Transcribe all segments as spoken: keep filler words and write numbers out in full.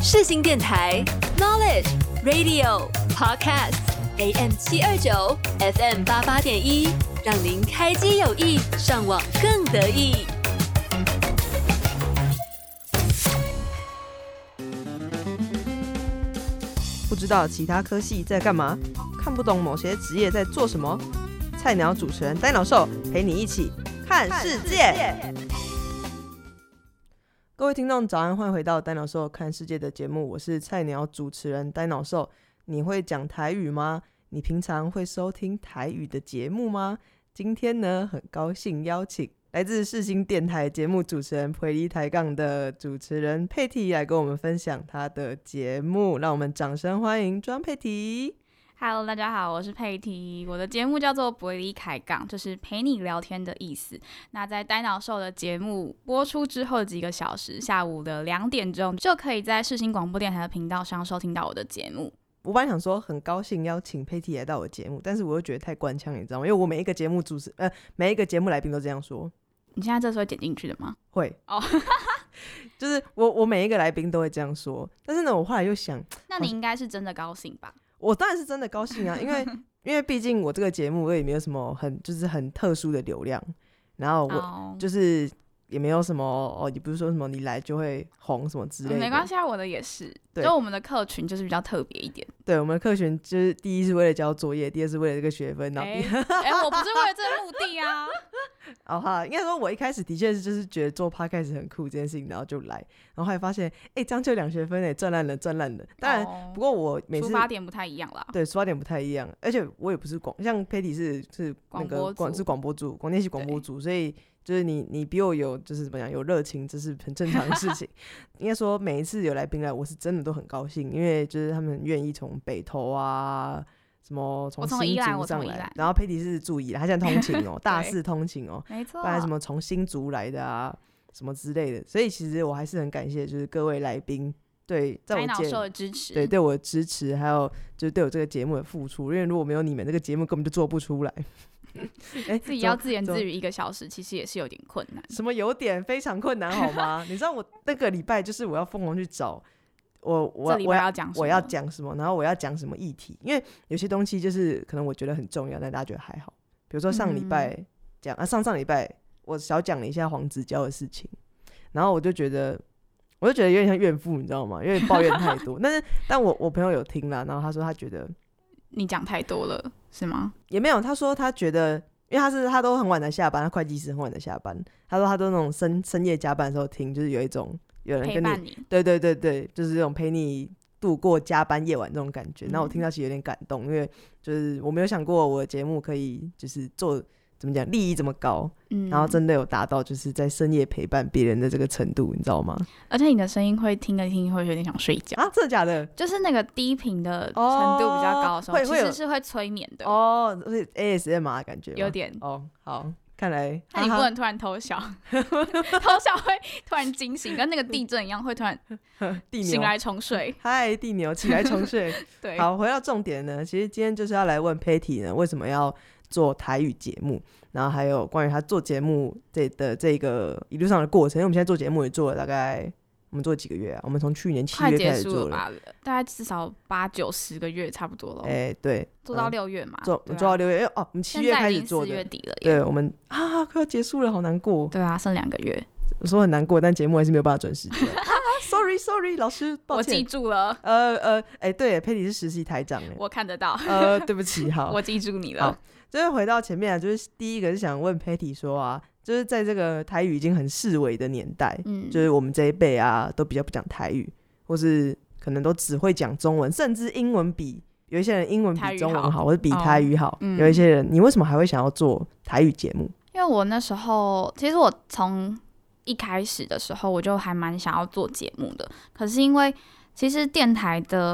世新电台 Knowledge Radio Podcast A M 七二九 F M 八八点一，让您开机有益，上网更得意。 不知道其他科系在干嘛，看不懂某些职业在做什么。菜鸟主持人呆脑兽陪你一起看世界。各位听众早安，欢迎回到呆脑兽看世界的节目，我是菜鸟主持人呆脑兽。你会讲台语吗？你平常会收听台语的节目吗？今天呢，很高兴邀请来自世新电台节目主持人培力抬杠的主持人佩蒂来跟我们分享他的节目，让我们掌声欢迎庄佩蒂。 Hello， 大家好，我是佩蒂。我的节目叫做培力开杠，就是陪你聊天的意思。那在呆脑兽的节目播出之后的几个小时，下午的两点钟就可以在世新广播电台的频道上收听到我的节目。 我本来想说很高兴邀请佩蒂来到我的节目，但是我又觉得太官腔，你知道吗？因为我每一个节目主持呃每一个节目来宾都这样说。 你现在这时候会剪进去的吗？ 会哦， oh. 就是我我每一个来宾都会这样说，但是呢，我后来又想， 那你应该是真的高兴吧？ 我当然是真的高兴啊，因为因为毕竟我这个节目我也没有什么很就是很特殊的流量，然后我就是也没有什么哦，也不是说什么你来就会红什么之类的。 嗯、没关系啊，我的也是，就我们的客群就是比较特别一点。 对，我们的客群就是第一是为了交作业，第二是为了这个学分，然后哎、 欸欸，我不是为了这个目的啊。 哦哈，应该说我一开始的确是就是觉得做 podcast 很酷这件事情，然后就来，然后后来发现哎、欸，这样就两学分哎，赚烂了赚烂了。当然、哦，不过我每次出发点不太一样啦。 对，出发点不太一样，而且我也不是广，像 Patty 是是那个广是广播组，广电系广播组，所以就是你你比我有就是怎么讲有热情，这是很正常的事情。应该说每一次有来宾来，我是真的都很高兴，因为就是他们愿意从北投啊。什么从新竹上来，然后佩蒂是住宜兰，他现在通勤哦、喔，大四通勤哦、喔， 没错。 不然什么从新竹来的啊，什么之类的，所以其实我还是很感谢，就是各位来宾对在我节目的支持， 对对我的支持，还有就是对我这个节目的付出，因为如果没有你们，这个节目根本就做不出来。 欸、自己要自言自语一个小时，其实也是有点困难。 什么有点非常困难好吗？你知道我那个礼拜就是我要疯狂去找。我我我要讲我要讲什么，然后我要讲什么议题，因为有些东西就是可能我觉得很重要，但大家觉得还好。比如说上礼拜讲、嗯、啊，上上礼拜我小讲了一下黄子佼的事情，然后我就觉得，我就觉得有点像怨妇，你知道吗？有点抱怨太多。但是但我我朋友有听啦，然后他说他觉得你讲太多了，是吗？ 也没有，他说他觉得，因为他是他都很晚的下班，他会计师很晚的下班，他说他都那种深深夜加班的时候听，就是有一种。有人跟 你, 陪伴你对对对对，就是这种陪你度过加班夜晚这种感觉。那、嗯、我听到其实有点感动，因为就是我没有想过我的节目可以就是做怎么讲利益这么高、嗯，然后真的有达到就是在深夜陪伴别人的这个程度，你知道吗？ 而且你的声音会听着听会有点想睡觉啊，真的假的？ 就是那个低频的程度比较高的时候，哦、其实是会催眠的哦，是 A S M R 的感觉吗？ 有点哦，好。看来， 那你不能突然偷笑，偷笑会突然惊醒，跟那个地震一样，会突然醒来重睡。 嗨，地牛起来重睡。 对， 好，回到重点呢，其实今天就是要来问 Patty 呢，为什么要做台语节目，然后还有关于他做节目这的这个一路上的过程。因为我们现在做节目也做了大概。我们做几个月啊？我们从去年七月开始做了， 快结束了吧？大概至少八九十个月差不多了。 哎、欸，对， 做到六月嘛， 做、啊、做到六月，哦，我们七月开始做的， 四月底了。 对，我们啊，快要结束了，好难过。 对啊，剩两个月。 我说很难过，但节目还是没有办法准时做。啊 ，sorry sorry， 老师，抱歉， 我记住了。 呃呃，哎、欸，对，佩蒂是实习台长， 我看得到。 呃，对不起，好， 我记住你了。 好，就是回到前面啊，就是第一个是想问佩蒂说啊。就是在这个台语已经很式微的年代、嗯，就是我们这一辈啊，都比较不讲台语，或是可能都只会讲中文，甚至英文比有一些人英文比中文 好, 好，或者比台语好、哦嗯。有一些人，你为什么还会想要做台语节目？ 因为我那时候，其实我从一开始的时候，我就还蛮想要做节目的，可是因为其实电台的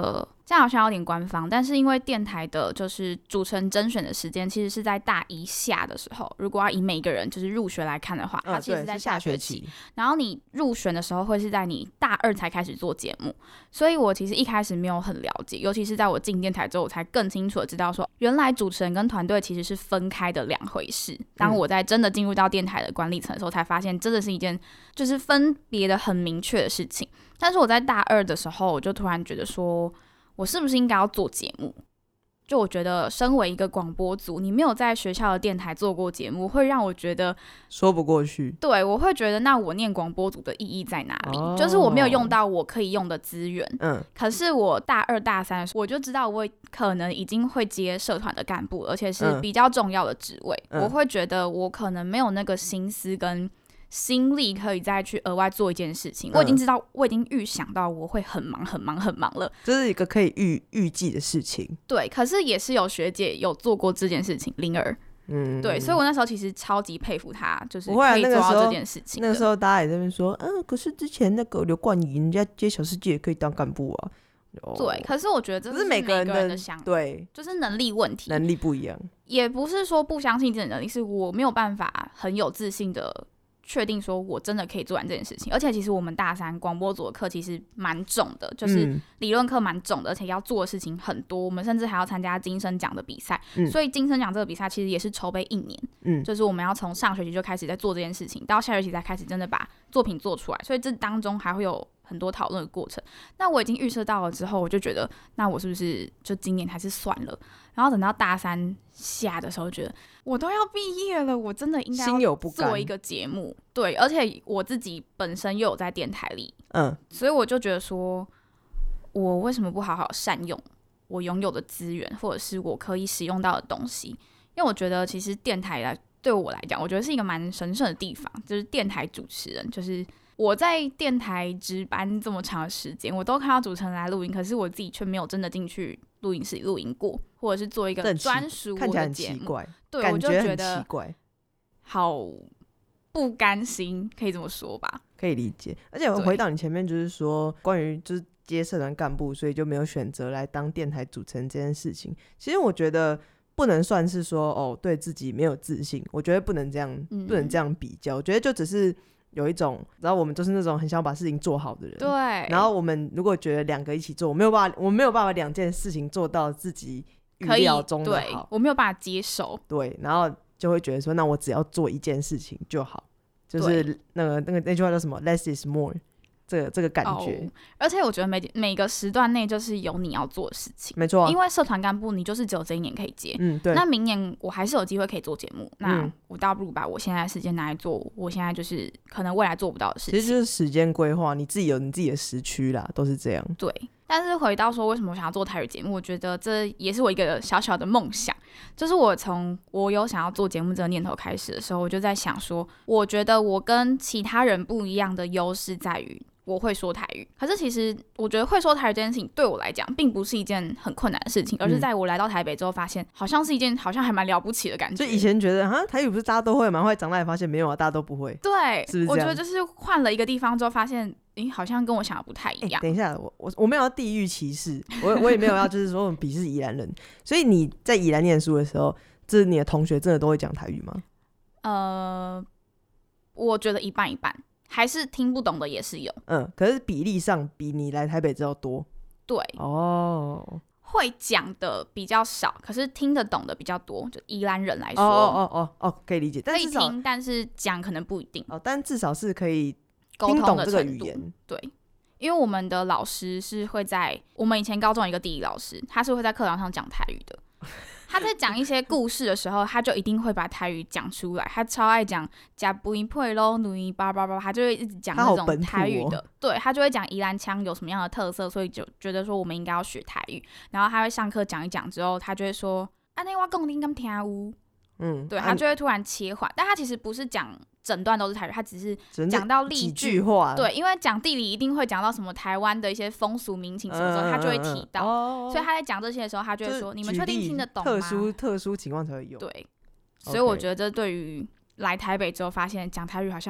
这样好像有点官方，但是因为电台的就是主持人甄选的时间其实是在大一下的时候，如果要以每个人就是入学来看的话，它其实是在下学期、嗯、然后你入选的时候会是在你大二才开始做节目，所以我其实一开始没有很了解，尤其是在我进电台之后我才更清楚的知道说原来主持人跟团队其实是分开的两回事。当我在真的进入到电台的管理层的时候才发现真的是一件就是分别的很明确的事情。但是我在大二的时候我就突然觉得说我是不是应该要做节目，就我觉得身为一个广播组，你没有在学校的电台做过节目，会让我觉得说不过去。 对，我会觉得那我念广播组的意义在哪里、哦、就是我没有用到我可以用的资源。嗯，可是我大二大三的时候我就知道我可能已经会接社团的干部，而且是比较重要的职位、嗯、我会觉得我可能没有那个心思跟心力可以再去额外做一件事情、嗯、我已经知道我已经预想到我会很忙很忙很忙了， 这是一个可以预预计的事情。 对，可是也是有学姐有做过这件事情，灵儿。嗯，对，所以我那时候其实超级佩服她，就是可以做到这件事情、 啊、那个时候大家也在那边说嗯、啊，可是之前那个刘冠仪人家接小世界也可以当干部啊。 对，可是我觉得这是每个人的想法， 对， 就是能力问题， 能力不一样， 也不是说不相信自己的能力，是我没有办法很有自信的确定说我真的可以做完这件事情。而且其实我们大三广播组的课其实蛮重的，就是理论课蛮重的，而且要做的事情很多，我们甚至还要参加金声奖的比赛、嗯、所以金声奖这个比赛其实也是筹备一年、嗯、就是我们要从上学期就开始在做这件事情，到下学期才开始真的把作品做出来，所以这当中还会有很多讨论的过程。那我已经预测到了之后，我就觉得那我是不是就今年还是算了，然后等到大三下的时候觉得我都要毕业了，我真的应该要做一个节目。对，而且我自己本身又有在电台里，嗯，所以我就觉得说我为什么不好好善用我拥有的资源，或者是我可以使用到的东西。因为我觉得其实电台来对我来讲我觉得是一个蛮神圣的地方，就是电台主持人，就是我在电台值班这么长的时间，我都看到主持人来录音，可是我自己却没有真的进去录音室里录音过，或者是做一个专属我的节目，看起来很奇怪，对，我就觉得好不甘心，可以这么说吧， 可以理解。而且我回到你前面就是说关于就是接社团干部，所以就没有选择来当电台主持人这件事情，其实我觉得不能算是说哦对自己没有自信，我觉得不能这样、嗯、不能这样比较，我觉得就只是有一种，然后我们就是那种很想把事情做好的人， 对。 然后我们如果觉得两个一起做，我没有办法，我没有办法两件事情做到自己预料中的好， 对，我没有办法接受， 对，然后就会觉得说，那我只要做一件事情就好，就是那个那个那句话叫什么 ？Less is more。这个这个感觉、哦、 而且我觉得 每, 每个时段内就是有你要做的事情， 没错、啊， 因为社团干部你就是只有这一年可以接，嗯，对，那明年我还是有机会可以做节目、嗯、那我倒不如把我现在的时间拿来做我现在就是可能未来做不到的事情， 其实就是时间规划，你自己有你自己的时区啦，都是这样， 对。但是回到说为什么我想要做台语节目，我觉得这也是我一个小小的梦想，就是我从我有想要做节目这个念头开始的时候，我就在想说，我觉得我跟其他人不一样的优势在于我会说台语，可是其实我觉得会说台语这件事情对我来讲并不是一件很困难的事情，而是在我来到台北之后发现好像是一件好像还蛮了不起的感觉， 就以前觉得哈台语不是大家都会吗，后来长大也发现没有啊，大家都不会， 对， 是不是这样？ 我觉得就是换了一个地方之后发现诶好像跟我想的不太一样、 欸、等一下 我, 我, 我没有要地域歧视， 我, 我也没有要就是说我们鄙视宜兰人所以你在宜兰念书的时候，就是你的同学真的都会讲台语吗？ 呃我觉得一半一半，还是听不懂的也是有， 嗯，可是比例上比你来台北之后多， 对， 哦， 会讲的比较少，可是听得懂的比较多，就宜兰人来说， 哦哦哦哦，可以理解，但可以听，但是讲可能不一定， 哦，但至少是可以听懂这个语言， 对，因为我们的老师是会在我们以前高中有一个地理老师，他是会在课堂上讲台语的。他在讲一些故事的时候，他就一定会把台语讲出来。他超爱讲加不一配咯，努一叭叭叭，他就会一直讲那种台语的。哦、对，他就会讲宜兰腔有什么样的特色，所以就觉得说我们应该要学台语。然后他会上课讲一讲之后，他就会说：“啊，那我讲你敢听有？”嗯，对，他就会突然切换，但他其实不是讲整段都是台语，他只是讲到例句， 几句话， 对，因为讲地理一定会讲到什么台湾的一些风俗民情什么时候、嗯、他就会提到、哦，所以他在讲这些的时候，他就会说：“你们确定听得懂吗？” 特殊特殊情况才会有。 对，所以我觉得这对于来台北之后发现讲台语好像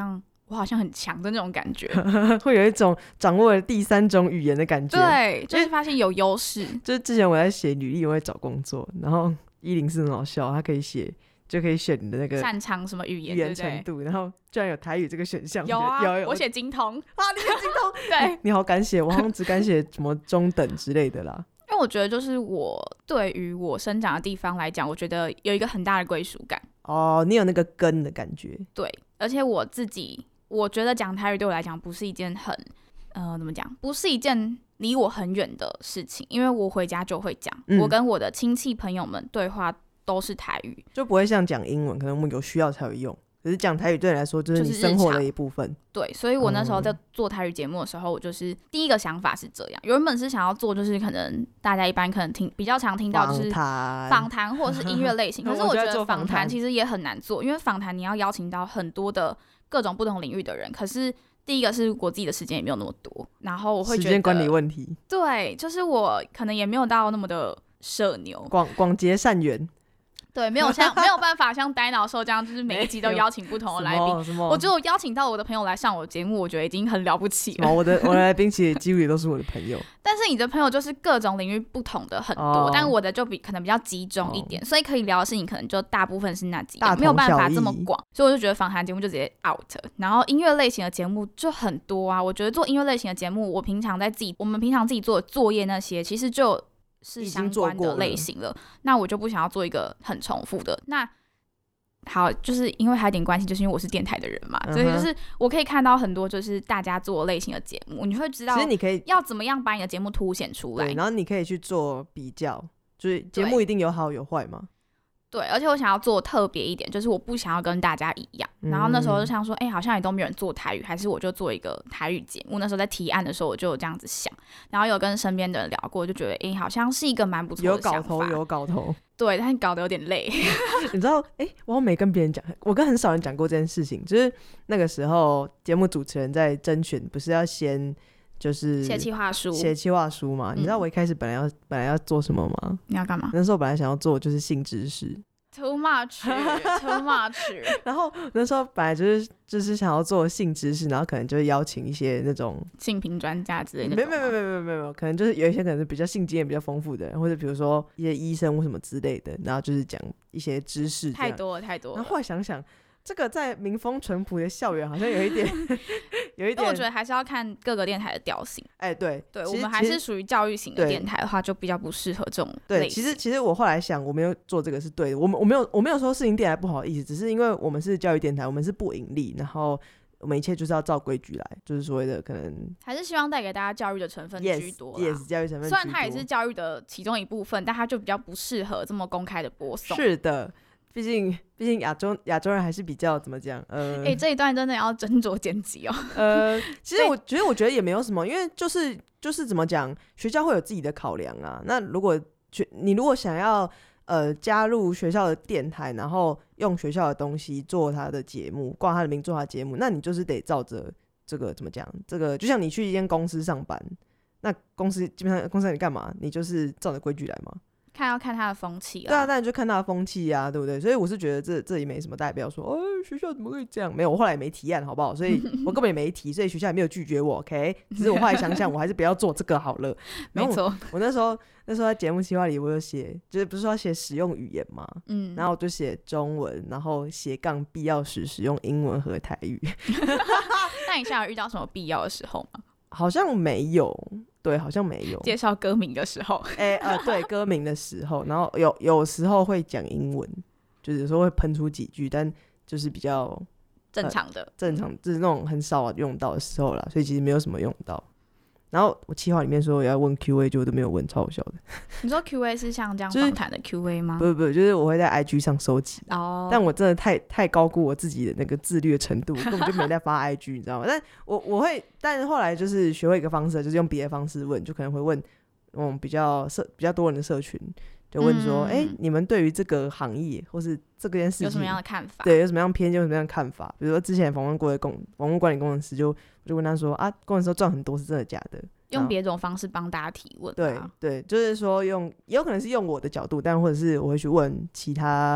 我好像很强的那种感觉， 会有一种掌握了第三种语言的感觉。 对，就是发现有优势。 就是之前我在写履历，我在找工作，然后一零四很好笑，它可以写。就可以选你的那个擅长什么语言语言程度，然后居然有台语这个选项。 有啊， 有有我写精通啊，你写精通， 对你，你好敢写，我好像只敢写什么中等之类的啦。 因为我觉得就是我对于我生长的地方来讲，我觉得有一个很大的归属感。 哦，你有那个根的感觉。 对，而且我自己我觉得讲台语对我来讲不是一件很呃怎么讲，不是一件离我很远的事情，因为我回家就会讲、嗯，我跟我的亲戚朋友们对话都是台语， 就不会像讲英文，可能我们有需要才会用。可是讲台语对你来说就是你生活的一部分。就是、 对，所以我那时候在做台语节目的时候，我就是第一个想法是这样。原本是想要做，就是可能大家一般可能听比较常听到就是访谈或者是音乐类型，可是我觉得访谈其实也很难做，因为访谈你要邀请到很多的各种不同领域的人，可是第一个是我自己的时间也没有那么多，然后我会觉得时间管理问题。 对，就是我可能也没有到那么的社牛， 广广结善缘。 对，没有像没有办法像呆脑兽这样，就是每一集都邀请不同的来宾。我觉得我邀请到我的朋友来上我的节目，我觉得已经很了不起了。 我的我的来宾其实几乎也都是我的朋友。 但是你的朋友就是各种领域不同的很多，哦、但我的就比可能比较集中一点、哦，所以可以聊的事情可能就大部分是那几个，没有办法这么广。所以我就觉得访谈节目就直接 out。然后音乐类型的节目就很多啊，我觉得做音乐类型的节目，我平常在自己我们平常自己做的作业那些，其实就是相关的类型了，那我就不想要做一个很重复的。那好，就是因为还有点关系，就是因为我是电台的人嘛、嗯，所以就是我可以看到很多就是大家做类型的节目，你会知道，其实你可以要怎么样把你的节目凸显出来， 对，然后你可以去做比较，就是节目一定有好有坏嘛。 对，而且我想要做特别一点，就是我不想要跟大家一样。嗯、然后那时候就想说，哎、欸，好像也都没有人做台语，还是我就做一个台语节目。那时候在提案的时候，我就有这样子想，然后有跟身边的人聊过，就觉得，哎、欸，好像是一个蛮不错的想法。 有搞头，有搞头。 对，但搞得有点累。 你知道，哎、欸，我好像没跟别人讲，我跟很少人讲过这件事情。就是那个时候，节目主持人在甄选，不是要先就是写企划书， 写企划书嘛、嗯？你知道我一开始本来要本来要做什么吗？ 你要干嘛？ 那时候本来想要做就是性知识。 Too much, too much 。 然后那时候本来就是就是想要做性知识，然后可能就邀请一些那种性平专家之类的。 没有没有没有没有没有，可能就是有一些可能是比较性经验比较丰富的人，或者比如说一些医生或什么之类的，然后就是讲一些知识。 太多了太多了。 然后后来想想，这个在民风淳朴的校园好像有一点有一点。 我觉得还是要看各个电台的调性。 哎、欸，对对，我们还是属于教育型的电台的话，就比较不适合这种类型。 对，其实其实我后来想，我没有做这个是对的。我们我没有我没有说事情电台不好意思，只是因为我们是教育电台，我们是不盈利，然后我们一切就是要照规矩来，就是所谓的可能还是希望带给大家教育的成分居多啦。 Yes, yes 教育成分居多。 虽然它也是教育的其中一部分，但它就比较不适合这么公开的播送。 是的。毕竟，毕竟亚洲亚洲人还是比较怎么讲？呃， 哎、欸，这一段真的要斟酌剪辑哦。 呃，其实我觉得，我觉得也没有什么，因为就是就是怎么讲，学校会有自己的考量啊。那如果你如果想要呃加入学校的电台，然后用学校的东西做他的节目，挂他的名做他的节目，那你就是得照着这个怎么讲？这个就像你去一间公司上班，那公司基本上公司让你干嘛？你就是照着规矩来嘛。 看要看他的风气啊， 对啊，当然就看他的风气啊，对不对？所以我是觉得这这也没什么代表说，哦，学校怎么会这样？没有，我后来也没提案，好不好？所以我根本也没提，所以学校也没有拒绝我 ，OK？ 只是我后来想想，我还是不要做这个好了。 没错， 我那时候那时候在节目企划里，我有写，就是不是说要写使用语言嘛，嗯，然后我就写中文，然后斜杠必要时使用英文和台语。 那你现在有遇到什么必要的时候吗？ 好像没有，对，好像没有。 介绍歌名的时候， 哎、欸、呃，对，歌名的时候，然后有有时候会讲英文，就是有时候会喷出几句，但就是比较正常的， 呃、正常就是那种很少用到的时候啦，所以其实没有什么用到。然后我企划里面说我要问 Q A， 就都没有问，超好笑的。 你说 Q A 是像这样访谈的 Q A 吗？ 不是不是，就是我会在 I G 上收集。哦、oh. 。但我真的太太高估我自己的那个自律的程度，根本就没在发 I G， 你知道吗？但我我会，但是后来就是学会一个方式，就是用别的方式问，就可能会问那种比较社比较多人的社群，就问说，哎、嗯欸，你们对于这个行业或是这件事情有什么样的看法？ 对，有什么样偏见，有什么样的看法？比如说之前访问过的工网络管理工程师就，就我就问他说啊，工程师赚很多是真的假的？ 用别种方式帮大家提问。 对对，就是说用，也有可能是用我的角度，但或者是我会去问其他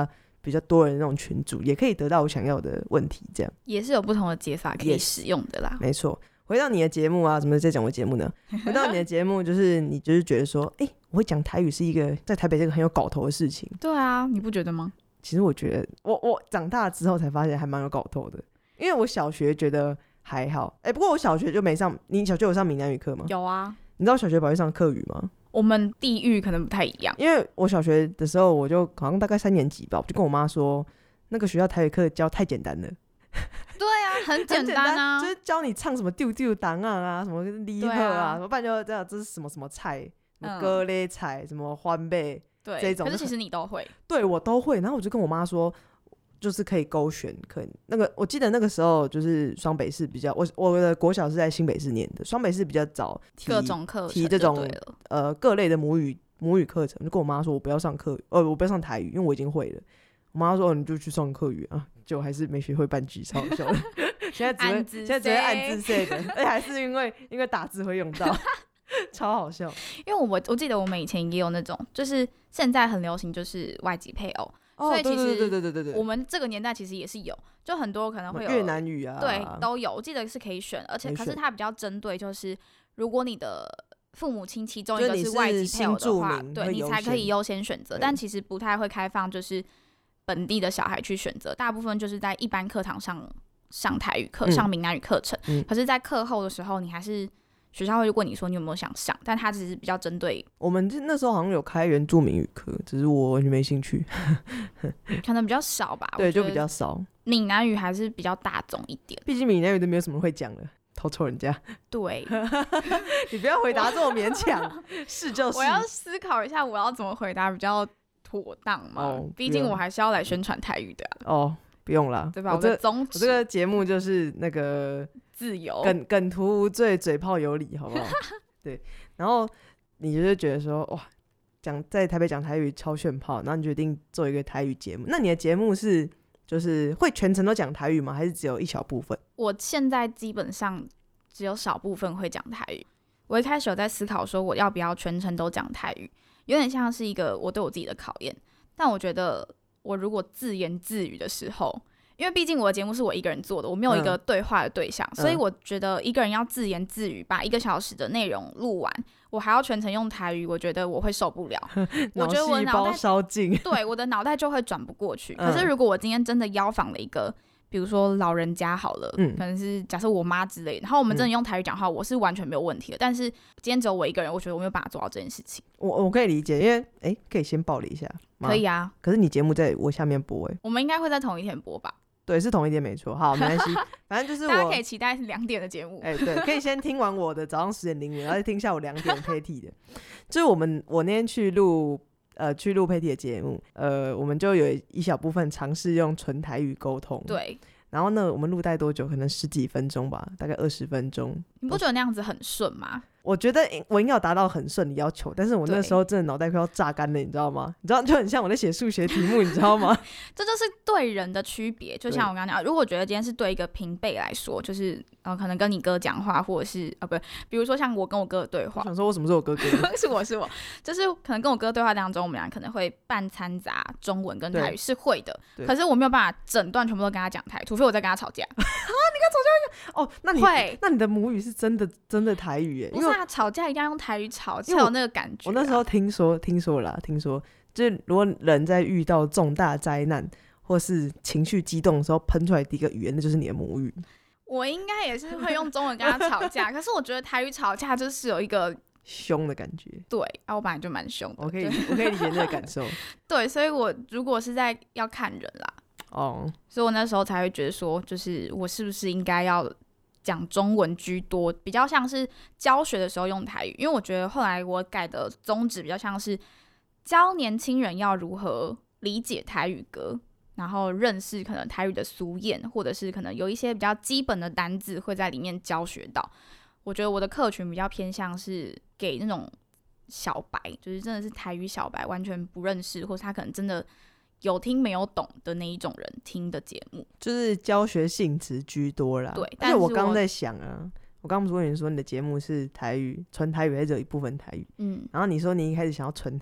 比较多人的那种群组，也可以得到我想要的问题，这样也是有不同的解法可以使用的啦。 Yes, 没错。回到你的节目啊，怎么在讲我的节目呢？回到你的节目，就是你就是觉得说，哎、欸，我会讲台语是一个在台北这个很有搞头的事情。 对啊，你不觉得吗？ 其实我觉得，我我长大之后才发现还蛮有搞头的，因为我小学觉得还好，哎、欸，不过我小学就没上，你小学有上闽南语课吗？ 有啊。 你知道小学跑去上客语吗？ 我们地域可能不太一样， 因为我小学的时候，我就好像大概三年级吧，我就跟我妈说，那个学校台语课教太简单了。 对啊，很简单啊， 就是教你唱什么丢丢档案啊，什么离合啊，什么、啊、不然就这样，这是什么什么菜，什么歌类菜，什么欢贝， 对， 这种。 可是其实你都会， 对我都会。然后我就跟我妈说，就是可以勾选，可以那个我记得那个时候就是双北市比较，我我的国小是在新北市念的，双北市比较早提各种课程提这种呃各类的母语母语课程，就跟我妈说我不要上课，呃我不要上台语，因为我已经会了。我妈说、哦、你就去上客语啊，结果还是没学会半句，超好笑的。现在只会现在只会按字写的，而且还是因为因为打字会用到，超好笑。 因为我我记得我们以前也有那种，就是现在很流行就是外籍配偶，哦、所以其实对对对对对， 我们这个年代其实也是有，就很多可能会有越南语啊， 对都有，我记得是可以选，而且可是它比较针对就是如果你的父母亲其中一个是外籍配偶的话，对你才可以优先选择，但其实不太会开放就是本地的小孩去选择，大部分就是在一般课堂上上台语课、嗯、上闽南语课程、嗯、可是在课后的时候你还是学校会问你说你有没有想上，但他只是比较针对我们那时候好像有开原住民语课，只是我完全没兴趣可能比较少吧对，就比较少， 闽南语还是比较大众一点， 毕竟闽南语都没有什么人会讲了，偷臭人家。 对你不要回答这么勉强是就是我要思考一下我要怎么回答比较妥当嘛，毕、哦、竟我还是要来宣传台语的、啊、 哦，不用啦， 对吧？ 我这我的宗旨， 我这个节目就是那个自由， 梗梗图无罪，嘴炮有理，好不好？对，然后你就是觉得说，哇，讲在台北讲台语超炫炮，然后你决定做一个台语节目。那你的节目是就是会全程都讲台语吗？还是只有一小部分？ 我现在基本上只有少部分会讲台语。我一开始有在思考说，我要不要全程都讲台语。有点像是一个我对我自己的考验，但我觉得我如果自言自语的时候，因为毕竟我的节目是我一个人做的，我没有一个对话的对象、嗯、所以我觉得一个人要自言自语把一个小时的内容录完，我还要全程用台语，我觉得我会受不了我觉得我脑袋烧尽， 对，我的脑袋就会转不过去、嗯、可是如果我今天真的邀访了一个比如说老人家好了、嗯、可能是假设我妈之类的，然后我们真的用台语讲话、嗯、我是完全没有问题的，但是今天只有我一个人，我觉得我没有办法做到这件事情。 我我可以理解，因为哎，可以先爆了一下， 可以啊， 可是你节目在我下面播，哎， 我们应该会在同一天播吧？ 对，是同一天没错。好，没关系，反正就是我大家可以期待两点的节目。 哎，对，可以先听完我的早上十点零点，然后再听下午两点配替的。就是我们我那天去录呃去录配替的节目，呃，我们就有一小部分尝试用纯台语沟通。 对。 然后呢，我们录待多久？可能十几分钟吧，大概二十分钟。 你不觉得那样子很顺吗？ 我觉得我应该有达到很顺的要求，但是我那时候真的脑袋快要榨干了，你知道吗？你知道就很像我在写数学题目，你知道吗？ 这就是对人的区别。就像我刚刚讲，如果觉得今天是对一个平辈来说，就是呃，可能跟你哥讲话，或者是啊，不，比如说像我跟我哥的对话。 我想说，我什么时候我哥哥？ 是我是我，就是可能跟我哥对话当中，我们俩可能会半掺杂中文跟台语，是会的。可是我没有办法整段全部都跟他讲台，除非我在跟他吵架。啊，你跟他吵架哦？那你会？那你的母语是真的真的台语耶？ 不是啊，吵架一定要用台语吵，才有那个感觉、啊。 我那时候听说，听说啦，听说，就是如果人在遇到重大灾难或是情绪激动的时候，喷出来第一个语言，那就是你的母语。 我应该也是会用中文跟他吵架，可是我觉得台语吵架就是有一个凶的感觉。对啊，我本来就蛮凶的， 我可以，我可以理解那个感受。 对，所以我如果是在要看人啦，哦，所以我那时候才会觉得说，就是我是不是应该要讲中文居多，比较像是教学的时候用台语，因为我觉得后来我改的宗旨比较像是教年轻人要如何理解台语歌，然后认识可能台语的俗谚，或者是可能有一些比较基本的单字会在里面教学到。我觉得我的客群比较偏向是给那种小白，就是真的是台语小白，完全不认识，或是他可能真的有听没有懂的那一种人听的节目， 就是教学性质居多啦。 对， 而且我刚刚在想啊，我刚刚不是问你说你的节目是台语纯台语，还是只有一部分台语？嗯，然后你说你一开始想要纯台语，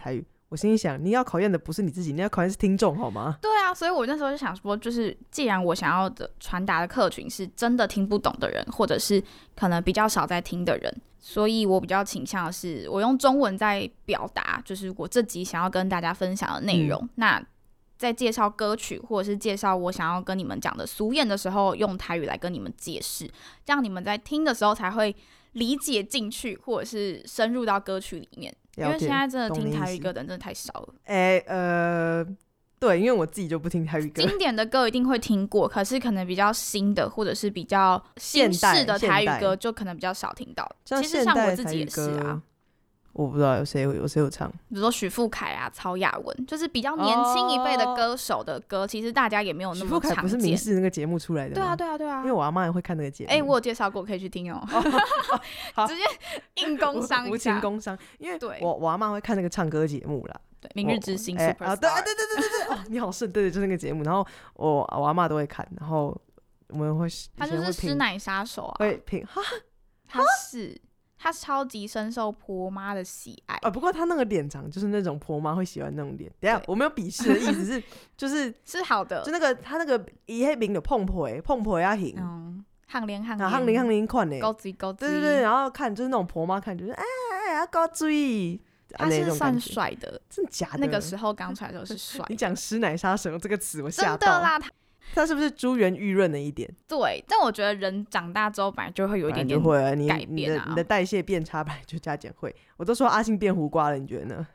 我心里想，你要考验的不是你自己，你要考验是听众，好吗？ 对啊，所以我那时候就想说，就是既然我想要的传达的客群是真的听不懂的人，或者是可能比较少在听的人，所以我比较倾向的是我用中文在表达，就是我这集想要跟大家分享的内容。嗯、那在介绍歌曲或者是介绍我想要跟你们讲的俗谚的时候，用台语来跟你们解释，这样你们在听的时候才会理解进去，或者是深入到歌曲里面。因为现在真的听台语歌的人真的太少了。哎、欸， 呃，对，因为我自己就不听台语歌。 经典的歌一定会听过，可是可能比较新的或者是比较新式的台语歌，就可能比较少听到。其实像我自己也是啊。 我不知道有谁有谁有唱， 比如说许富凯啊、曹雅文，就是比较年轻一辈的歌手的歌，哦、其实大家也没有那么常见。 许富凯不是民视那个节目出来的吗？ 对啊，对啊，对啊。 因为我阿妈也会看那个节目。 哎、欸，我有介绍过，可以去听哦。哦直接硬工商一下， 无情工商。因为我我阿妈会看那个唱歌节目啦。 对，明日之星 Superstar。 啊，对对对对对对。哦，你好顺，对对，就是那个节目。然后我我阿妈都会看，然后我们会， 他就是师奶杀手啊。 会评哈， 他是。他超级深受婆妈的喜爱啊！不过他那个脸长就是那种婆妈会喜欢那种脸。等一下我没有鄙视的意思是，就是是好的。 就那个他那个伊迄面就碰皮碰皮啊型， 嗯，项链项链， 啊项链项链款的， 高嘴高嘴。 对对对，然后看就是那种婆妈看就是哎哎呀高嘴， 他是算帅的， 真的假的？ 那个时候刚出来的时候是帅。 你讲师奶杀神这个词，我吓到。 真的啦，他。 他是不是珠圆玉润了一点？ 对，但我觉得人长大之后本来就会有一点点改变啊， 你, 你, 的你的代谢变差，本来就加减会。我都说阿信变胡瓜了，你觉得呢？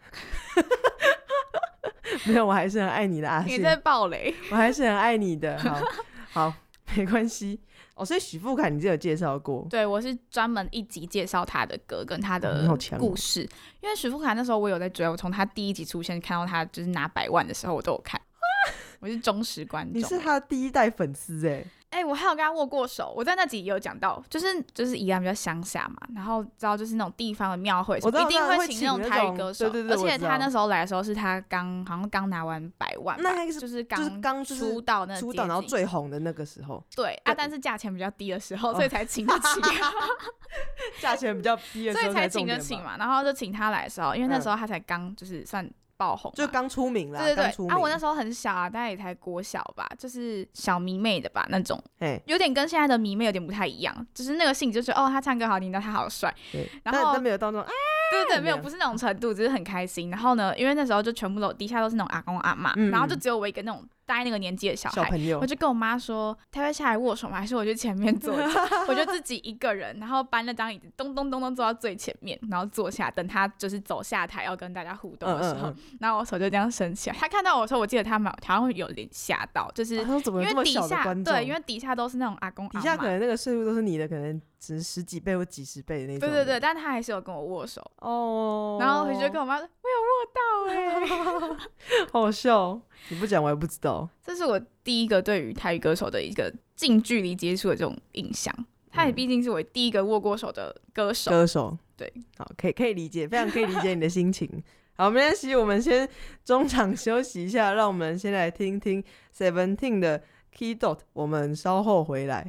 没有，我还是很爱你的阿信。 你在爆雷， 我还是很爱你的。好，好，没关系。哦，所以许富凯你之前有介绍过？ 对，我是专门一集介绍他的歌跟他的故事。哦、因为许富凯那时候我有在追，我从他第一集出现看到他就是拿百万的时候，我都有看。我是忠实观众， 你是他的第一代粉丝哎、欸！ 哎、欸，我还有跟他握过手，我在那集也有讲到，就是就是宜兰比较乡下嘛，然后知道就是那种地方的庙会， 我一定会请那种台语歌手， 对对对， 而且他那时候来的时候是他刚好像刚拿完百万， 那是就是刚刚出道那出道然后最红的那个时候， 对啊，但是价钱比较低的时候，所以才请得起， 价钱比较低的时候所以才请得起嘛，然后就请他来的时候，因为那时候他才刚就是算。爆红就刚出名啦， 对对对啊！我那时候很小啊，大概也才国小吧，就是小迷妹的吧那种，有点跟现在的迷妹有点不太一样，就是那个性质，就是哦，他唱歌好听，但他好帅， 对， 然后但没有到那种， 对对对，没有不是那种程度，只是很开心。然后呢，因为那时候就全部都底下都是那种阿公阿嬷，嗯、然后就只有我一个那种大概那个年纪的小孩， 小朋友， 我就跟我妈说，他会下来握手吗？还是我去前面坐着？我就自己一个人，然后搬了张椅子，咚咚咚咚坐到最前面，然后坐下，等他就是走下台要跟大家互动的时候，嗯嗯嗯然后我手就这样伸起来。他看到我的时候，我记得他好像有点吓到，就是因为底下对，因为底下都是那种阿公阿嬷， 底下可能那个岁数都是你的，可能只是十几倍或几十倍的那种。 对对对，但他还是有跟我握手哦。 然后我就跟我妈说，我有握到哎、欸， 好好笑。你不讲我也不知道。 这是我第一个对于台语歌手的一个近距离接触的这种印象。他也毕竟是我第一个握过手的歌手。 歌手对， 好，可以可以理解，非常可以理解你的心情。好，没关系，我们先中场休息一下，让我们先来听听 Seventeen 的 Key Dot， 我们稍后回来。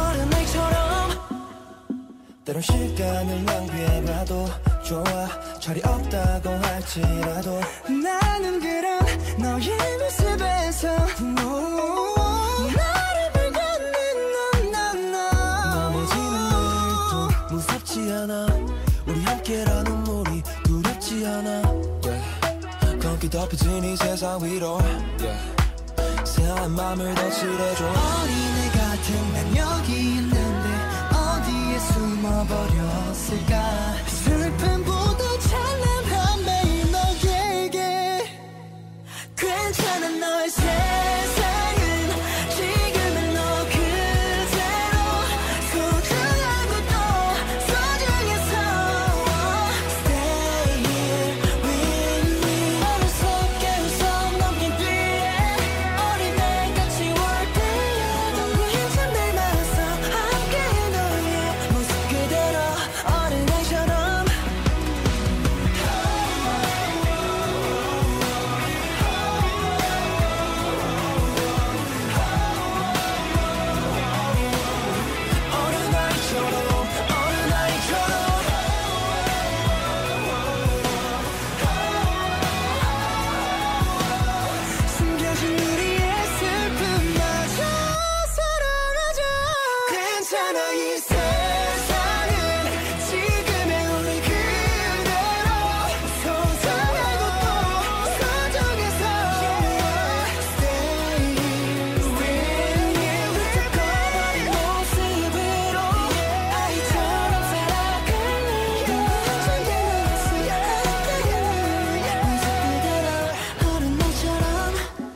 시간을 낭비해봐도 좋아 저리 별이 없다고 할지라도 나는 그런 너의 모습에서 나를 발견해 넌 넘어지는 일도 무섭지 않아 우리 함께라는 물이 두렵지 않아 yeah. 거기 덮여진 이 세상 위로 yeah. 새하얀 맘을 더 칠해줘 어린애 같은 난 여기 있는데 어디에 숨어버렸을까 슬픔보다 찬란한 매일 너에게 괜찮아 너의 세상은 지금의 너 그대로 소중하고 또 소중해서 Stay here with me 어느새 깨어서 넘긴 뒤에 어린애같이 올 때에도 괜찮 닮아서 함께 너의 모습 그대로 어린애처럼 어린아이처럼 어린아이처럼 숨겨진 우리의 슬픔마저 사랑하자 괜찮아 이 세상은 지금의 우리 그대로 소중하고 또 소중해서 Stay with me 흩어버린 모습으로 아이처럼 살아가는 언젠가 너였어 함께하는 모습 그대로 어른아이처럼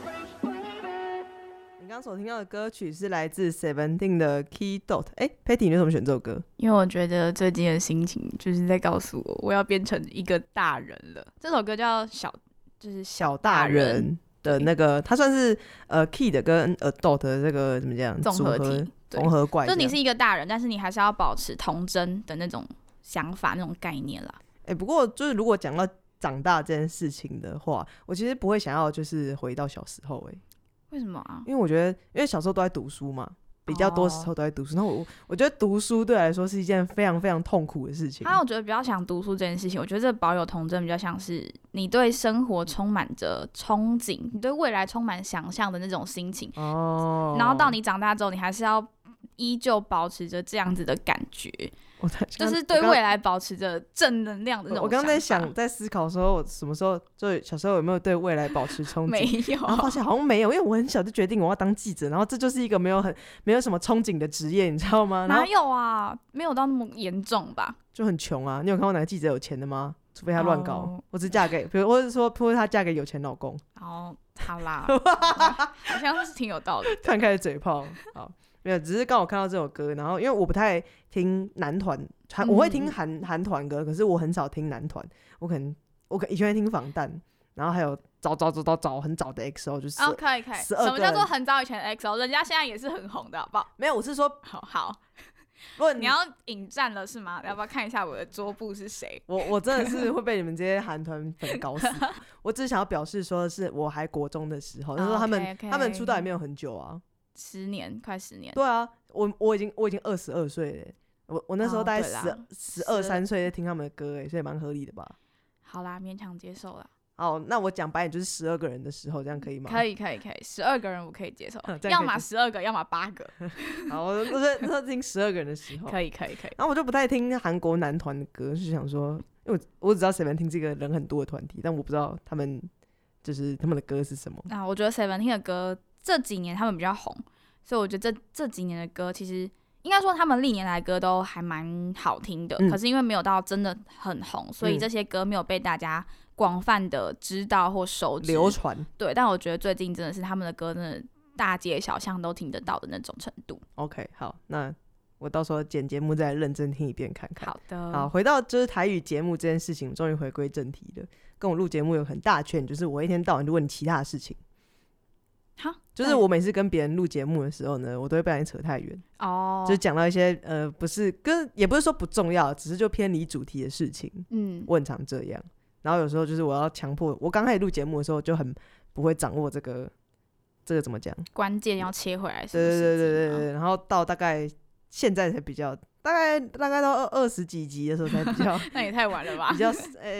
你刚所听到的歌曲是来自 Seventeen 的 Key Dot。哎 ，Patty， 你为什么选这首歌？ 因为我觉得最近的心情就是在告诉我，我要变成一个大人了。这首歌叫小，就是小大人的那个，它算是呃 Key 的跟 Adult 的这个怎么讲综合体组合对综合怪这样。 就你是一个大人，但是你还是要保持童真的那种想法、那种概念啦。 哎、不过就是如果讲到长大这件事情的话，我其实不会想要就是回到小时候、哎， 为什么啊？ 因为我觉得，因为小时候都在读书嘛，比较多时候都在读书。然后我我觉得读书对我来说是一件非常非常痛苦的事情。 啊，我觉得比较想读书这件事情，我觉得这保有童真比较像是你对生活充满着憧憬，你对未来充满想象的那种心情。 哦， 然后到你长大之后，你还是要依旧保持着这样子的感觉， 我在就是对未来保持着正能量的那种。 我刚刚在想法想，在思考说，我什么时候就小时候有没有对未来保持憧憬？ 没有， 然后发现好像没有，因为我很小就决定我要当记者，然后这就是一个没有很没有什么憧憬的职业，你知道吗？然哪后有啊？没有到那么严重吧？ 就很穷啊。你有看过哪个记者有钱的吗？除非他乱搞， 哦我只嫁给，比如或者说，或者他嫁给有钱老公， 哦，好啦，好像是挺有道理。 突然开始嘴炮。好，没有，只是刚好看到这首歌，然后因为我不太听男团，韩我会听韩韩团歌，可是我很少听男团，我可能我可以前会听防弹，然后还有早早早早早很早的 X O， 就是哦，可以可以。 十二个什么叫做很早以前的 X O？ 人家现在也是很红的，好不好？ 没有，我是说， 好好， 如果你要引战了是吗？要不要看一下我的桌布是谁？ 我我真的是会被你们这些韩团粉搞死。我只是想要表示说，是我还国中的时候，那时候他们、 哦 okay, okay 他们出道也没有很久啊。 十年，快十年。 对啊，我我已经我已经二十二岁了，我我那时候大概哦十十二三岁在听他们的歌，哎，所以蛮合理的吧？ 好啦，勉强接受啦。 好，那我讲白点就是十二个人的时候，这样可以吗？ 可以可以可以，十二个人我可以接受这样可以， 要么十二个，要么八个。 好，我那时候那时候听十二个人的时候， 可以可以可以。 然后我就不太听韩国男团的歌，就想说，因为我我只知道 Seventeen 这个人很多的团体，但我不知道他们就是他们的歌是什么。 啊，我觉得 Seventeen 的歌这几年他们比较红，所以我觉得这这几年的歌其实应该说他们历年来的歌都还蛮好听的、嗯，可是因为没有到真的很红，所以这些歌没有被大家广泛的知道或熟知流传。 对，但我觉得最近真的是他们的歌真的大街小巷都听得到的那种程度。 OK， 好，那我到时候剪节目再认真听一遍看看。 好的， 好，回到就是台语节目这件事情，终于回归正题了。跟我录节目有很大圈，就是我一天到晚就问你其他的事情。 哈， 就是我每次跟别人录节目的时候呢，我都会不小心扯太远哦， 就是讲到一些呃，不是跟也不是说不重要，只是就偏离主题的事情。嗯，我很常这样。然后有时候就是我要强迫，我刚开始录节目的时候就很不会掌握这个这个怎么讲， 关键要切回来是不是？ 对对对对对对。然后到大概现在才比较，大概大概到二二十几集的时候才比较， 那也太晚了吧？ 比较呃，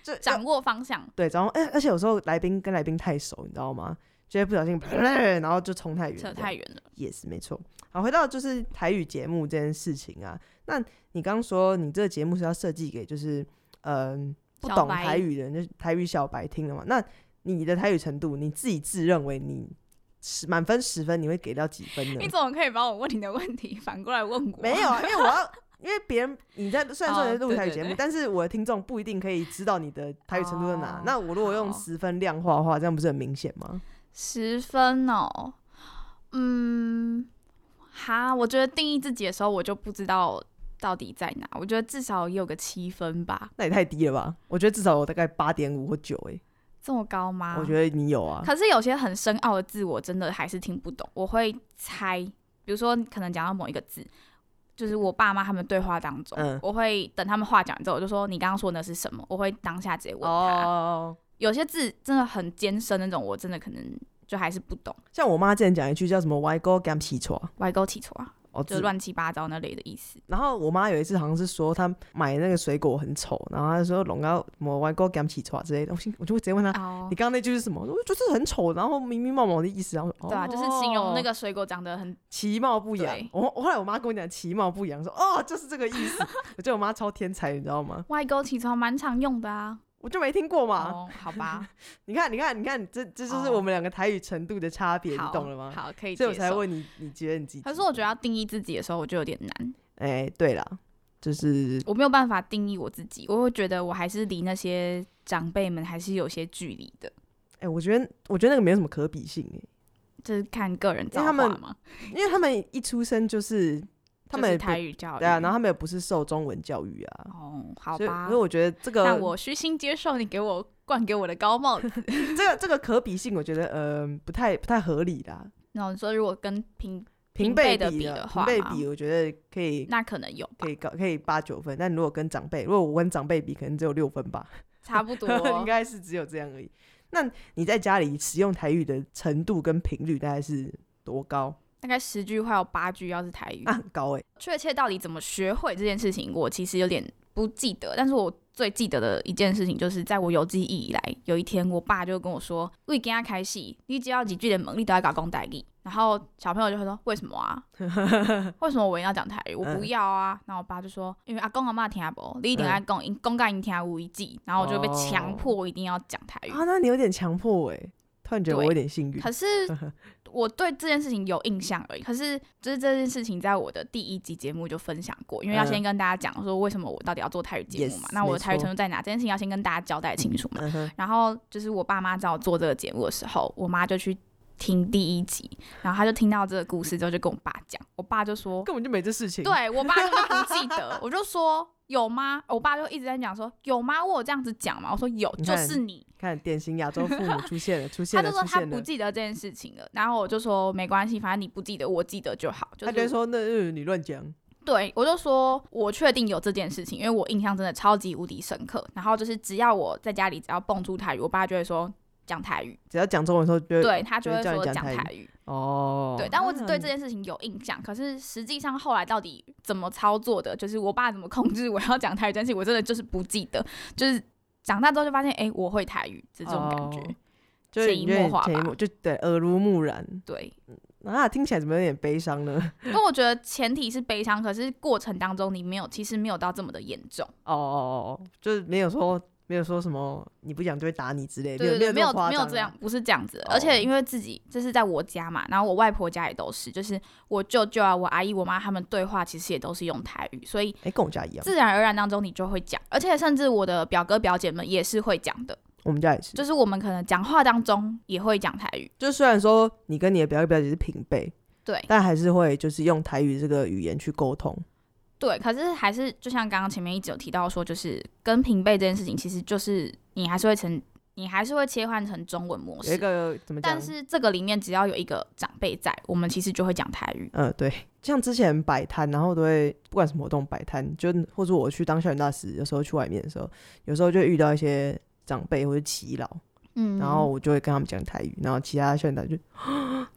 掌握方向。 对，掌握。哎、欸，而且有时候来宾跟来宾太熟，你知道吗？就会不小心，然后就冲太远， 扯太远了。 Yes， 没错。好，回到就是台语节目这件事情啊，那你刚刚说你这个节目是要设计给就是嗯、呃、不懂台语的人，就是台语小白听的嘛？那你的台语程度，你自己自认为你满分十分，你会给到几分呢？ 你怎么可以把我问你的问题反过来问我？ 没有啊，因为我要。因为别人你在虽然说你在录台语节目， 哦、对对对， 但是我的听众不一定可以知道你的台语程度在哪。哦、那我如果用十分量化的话，这样不是很明显吗？ 十分哦，嗯，哈，我觉得定义自己的时候，我就不知道到底在哪。我觉得至少也有个七分吧。 那也太低了吧？我觉得至少有大概八点五或九哎。 这么高吗？ 我觉得你有啊。 可是有些很深奥的字，我真的还是听不懂。我会猜，比如说可能讲到某一个字。就是我爸妈他们对话当中、嗯，我会等他们话讲之后，我就说你刚刚说的是什么？我会当下直接问他。哦、有些字真的很艰深那种，我真的可能就还是不懂。 像我妈之前讲一句叫什么"歪沟咸起床"， 歪沟起床，哦，就乱七八糟那类的意思。 然后我妈有一次好像是说她买那个水果很丑，然后她就说弄到什么"歪沟咸起床"之类的，我就会直接问她：哦、你刚刚那句是什么？我说就是很丑，然后明明冒冒的意思。然后说、哦、 对啊，就是形容那个水果长得很其貌不扬。我后来我妈跟我讲其貌不扬，说哦就是这个意思。我觉得我妈超天才，你知道吗？ 歪沟起床蛮常用的啊。 我就没听过嘛。 哦，好吧。 你看，你看，你看，这这就是我们两个台语程度的差别，你懂了吗？ 好，可以接受。 所以我才问你，你觉得你自己？ 可是我觉得要定义自己的时候，我就有点难。 哎、欸，对啦，就是我没有办法定义我自己，我会觉得我还是离那些长辈们还是有些距离的。 哎、欸，我觉得，我觉得那个没有什么可比性哎、欸， 就是看个人造化嘛。 因为他们一出生就是。他们就是台语教育， 对啊，然后他们也不是受中文教育啊。 哦，好吧。 所以我觉得这个， 那我虚心接受你给我冠给我的高帽子。 这个这个可比性，我觉得呃不太不太合理啦。 那你说如果跟平平辈的比的话， 平辈比，我觉得可以， 那可能有可以高，可以八九分。但如果跟长辈，如果我跟长辈比，可能只有六分吧， 差不多， 应该是只有这样而已。那你在家里使用台语的程度跟频率大概是多高？ 大概十句话有八句要是台语， 啊，很高哎、欸。 确切到底怎么学会这件事情，我其实有点不记得。但是我最记得的一件事情，就是在我有记忆以来，有一天我爸就跟我说：“为今仔开始，你只要几句的问，你都要讲讲台语。”然后小朋友就会说：“为什么啊？为什么我一定要讲台语？我不要啊！”然后我爸就说：“因为阿公阿嬷听不，你一定要讲，讲到因听有一记。”然后我就被强迫一定要讲台语。 啊，那你有点强迫哎、欸。突然觉得我有点幸运， 可是我对这件事情有印象而已。可是就是这件事情在我的第一集节目就分享过，因为要先跟大家讲说为什么我到底要做台语节目嘛、嗯、那我的台语程度在哪，这件事情要先跟大家交代清楚嘛、嗯、然后就是我爸妈找我做这个节目的时候，我妈就去听第一集，然后他就听到这个故事之后就跟我爸讲，我爸就说根本就没这事情， 对，我爸就不记得。我就说有吗？我爸就一直在讲说有吗？我有这样子讲吗？我说有，就是你看典型亚洲父母出现了，出现了， 他就说他不记得这件事情了，然后我就说没关系，反正你不记得，我记得就好。就是、 他就说那、呃、你乱讲。 对，我就说我确定有这件事情，因为我印象真的超级无敌深刻。然后就是只要我在家里只要蹦出台语，我爸就会说讲台语， 只要讲中文的时候就会， 对他就会说讲台语。 哦， 对，但我只对这件事情有印象，可是实际上后来到底怎么操作的，就是我爸怎么控制我要讲台语这件事情，我真的就是不记得。就是长大之后就发现，哎、欸，我会台语，这种感觉， 潜、哦、 移默化吧， 就对，耳濡目染。 对， 啊，听起来怎么有点悲伤呢？ 因为我觉得前提是悲伤，可是过程当中你没有，其实没有到这么的严重。 哦哦哦，就是没有说。没有说什么你不讲就会打你之类的， 对对对，没有没有这样，不是这样子的。哦、而且因为自己这是在我家嘛，然后我外婆家也都是，就是我舅舅啊、我阿姨、我妈他们对话其实也都是用台语，所以哎、欸，跟我家一样， 自然而然当中你就会讲，而且甚至我的表哥表姐们也是会讲的。 我们家也是， 就是我们可能讲话当中也会讲台语， 就虽然说你跟你的表哥表姐是平辈， 对， 但还是会就是用台语这个语言去沟通。 对，可是还是就像刚刚前面一直有提到说，就是跟平辈这件事情，其实就是你还是会成，你还是会切换成中文模式。 有一个怎么讲？ 但是这个里面只要有一个长辈在，我们其实就会讲台语。 嗯，对，像之前摆摊，然后都会不管什么活动摆摊，就或者我去当校园大使，有时候去外面的时候，有时候就会遇到一些长辈或者耆老，嗯，然后我就会跟他们讲台语，然后其他校园大使就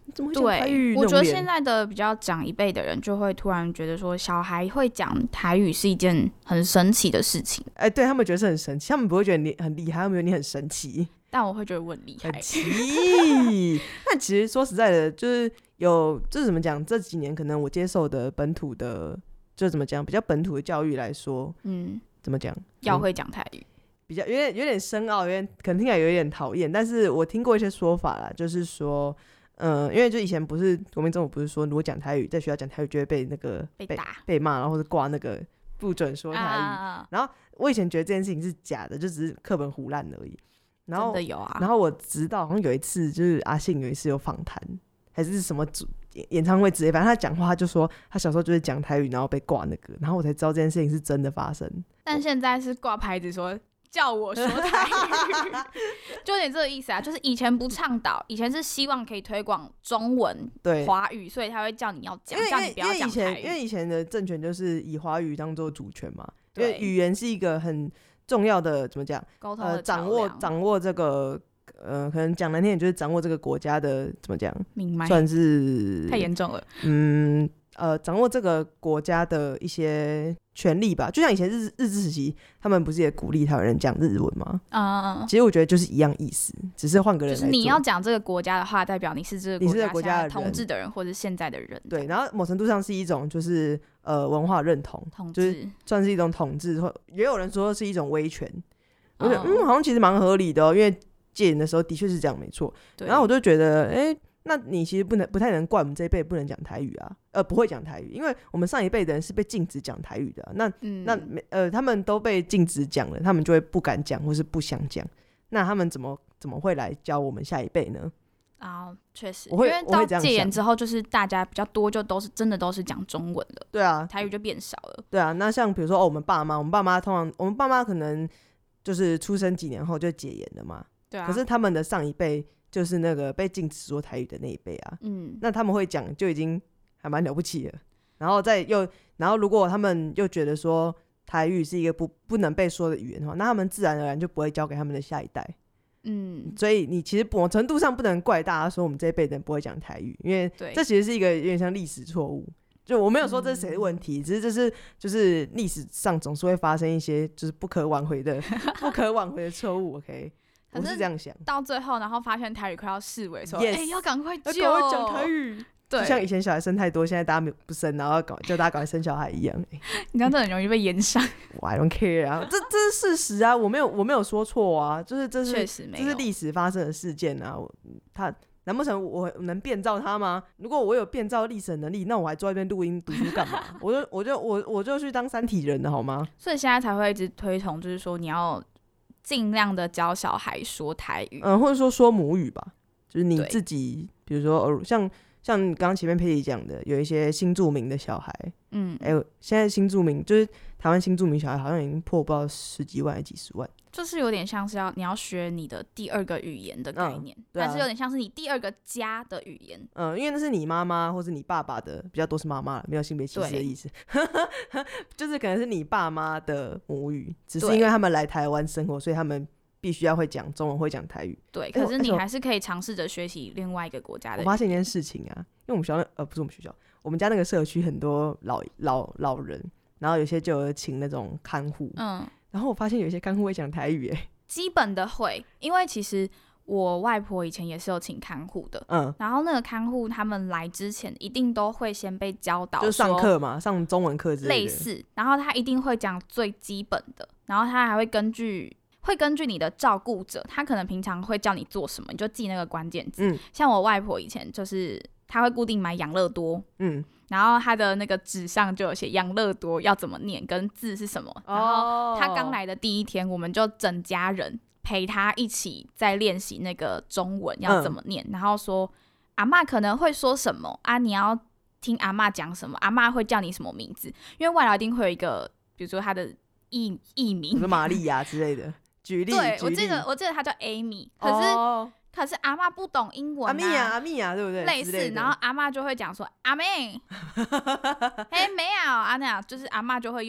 怎么会讲台语？ 对，我觉得现在的比较长一辈的人就会突然觉得说，小孩会讲台语是一件很神奇的事情。 哎、欸，对他们觉得是很神奇，他们不会觉得你很厉害，他们觉得你很神奇。 但我会觉得我很厉害。 很奇。但其实说实在的，就是有就是怎么讲，这几年可能我接受的本土的，就怎么讲，比较本土的教育来说，嗯，怎么讲， 要会讲台语。 比较有点有点深奥，有点可能听起来有点讨厌，但是我听过一些说法啦，就是说，嗯、呃，因为就以前不是国民政府不是说，如果讲台语，在学校讲台语就会被那个被打、 被骂，然后或者挂那个不准说台语、啊。然后我以前觉得这件事情是假的，就只是课本胡乱而已。然后真的有啊。 然后我直到好像有一次，就是阿信有一次有访谈，还是什么演唱会之类，反正他讲话他就说他小时候就是讲台语，然后被挂那个，然后我才知道这件事情是真的发生。 但现在是挂牌子说。叫我说台语，就有点这个意思啊。就是以前不倡导，以前是希望可以推广中文、华语，所以他会叫你要讲，叫你不要讲台语。 因为以前的政权就是以华语当做主权嘛，因为语言是一个很重要的怎么讲， 沟通的掌握掌握这个呃，可能讲难听点就是掌握这个国家的怎么讲，算是太严重了。 嗯。呃，掌握这个国家的一些权利吧，就像以前日日治时期，他们不是也鼓励台湾人讲日文吗？嗯，其实我觉得就是一样意思，只是换个人来做。 就是你要讲这个国家的话，代表你是这个国家统治的人，或者现在的人。 对，然后某程度上是一种就是呃文化认同， 统治就是算是一种统治，或也有人说是一种威权。我觉得嗯，好像其实蛮合理的哦，因为戒严的时候的确是这样，没错。然后我就觉得，哎、欸。那你其实不能不太能怪我们这一辈不能讲台语啊，呃，不会讲台语，因为我们上一辈的人是被禁止讲台语的、啊，那、嗯、那呃他们都被禁止讲了，他们就会不敢讲或是不想讲，那他们怎么怎么会来教我们下一辈呢？ 啊，确实， 我会因为到戒严之后，就是大家比较多就都是真的都是讲中文了， 对啊， 台语就变少了， 对啊。那像比如说、哦、我们爸妈，我们爸妈通常我们爸妈可能就是出生几年后就解严了嘛，对啊，可是他们的上一辈。就是那个被禁止说台语的那一辈啊，嗯，那他们会讲就已经还蛮了不起了。然后再又，然后如果他们又觉得说台语是一个不不能被说的语言的话，那他们自然而然就不会教给他们的下一代，嗯。所以你其实某程度上不能怪大家说我们这一辈的人不会讲台语，因为这其实是一个有点像历史错误。就我没有说这是谁的问题，嗯、只是这是就是历史上总是会发生一些就是不可挽回的不可挽回的错误。OK。我是这样想， 到最后，然后发现台语快要式微的时候，哎、yes 欸，要赶快救， 要赶快讲台语。对，就像以前小孩生太多，现在大家不生，然后叫大家赶快生小孩一样。欸、 你这样真的很容易被延上。 我 I don't care 啊，这这是事实啊，我没有我没有说错啊，就是这是确实没有，这是历史发生的事件啊。他难不成我能变造它吗？如果我有变造历史的能力，那我还坐在那边录音读书干嘛？我就我就我我就去当三体人了好吗？ 所以现在才会一直推崇，就是说你要。尽量的教小孩说台语， 嗯，或者说说母语吧，就是你自己，比如说像像刚刚前面佩蒂讲的，有一些新住民的小孩，嗯，哎、欸，现在新住民就是台湾新住民小孩，好像已经破不到十几万还几十万， 就是有点像是要你要学你的第二个语言的概念，嗯啊、但是有点像是你第二个家的语言， 嗯，因为那是你妈妈或是你爸爸的，比较多是妈妈，没有性别歧视的意思，就是可能是你爸妈的母语，只是因为他们来台湾生活，所以他们必须要会讲中文，会讲台语。 对，可是你还是可以尝试着学习另外一个国家的语言。 我发现一件事情啊，因为我们学校呃不是我们学校，我们家那个社区很多老老老人，然后有些就有请那种看护，嗯。然后我发现有一些看护会讲台语，哎， 基本的会，因为其实我外婆以前也是有请看护的，嗯，然后那个看护他们来之前一定都会先被教导， 就上课嘛，上中文课之类的， 类似，然后他一定会讲最基本的，然后他还会根据会根据你的照顾者，他可能平常会叫你做什么，你就记那个关键字，嗯，像我外婆以前就是他会固定买养乐多，嗯。然后他的那个纸上就有写养乐多要怎么念跟字是什么，然后他刚来的第一天，我们就整家人陪他一起在练习那个中文要怎么念，嗯、然后说阿嬷可能会说什么啊，你要听阿嬷讲什么，阿嬷会叫你什么名字，因为外劳一定会有一个，比如说他的艺艺名， 比如玛利亚之类的，举例， 对，我记得我记得他叫 Amy， 可是。哦可是阿嬷不懂英文、啊， 阿米亚阿米亚对不对？ 类似，然后阿嬷就会讲说阿妹，嘿没有啊那样，就是阿嬷就会用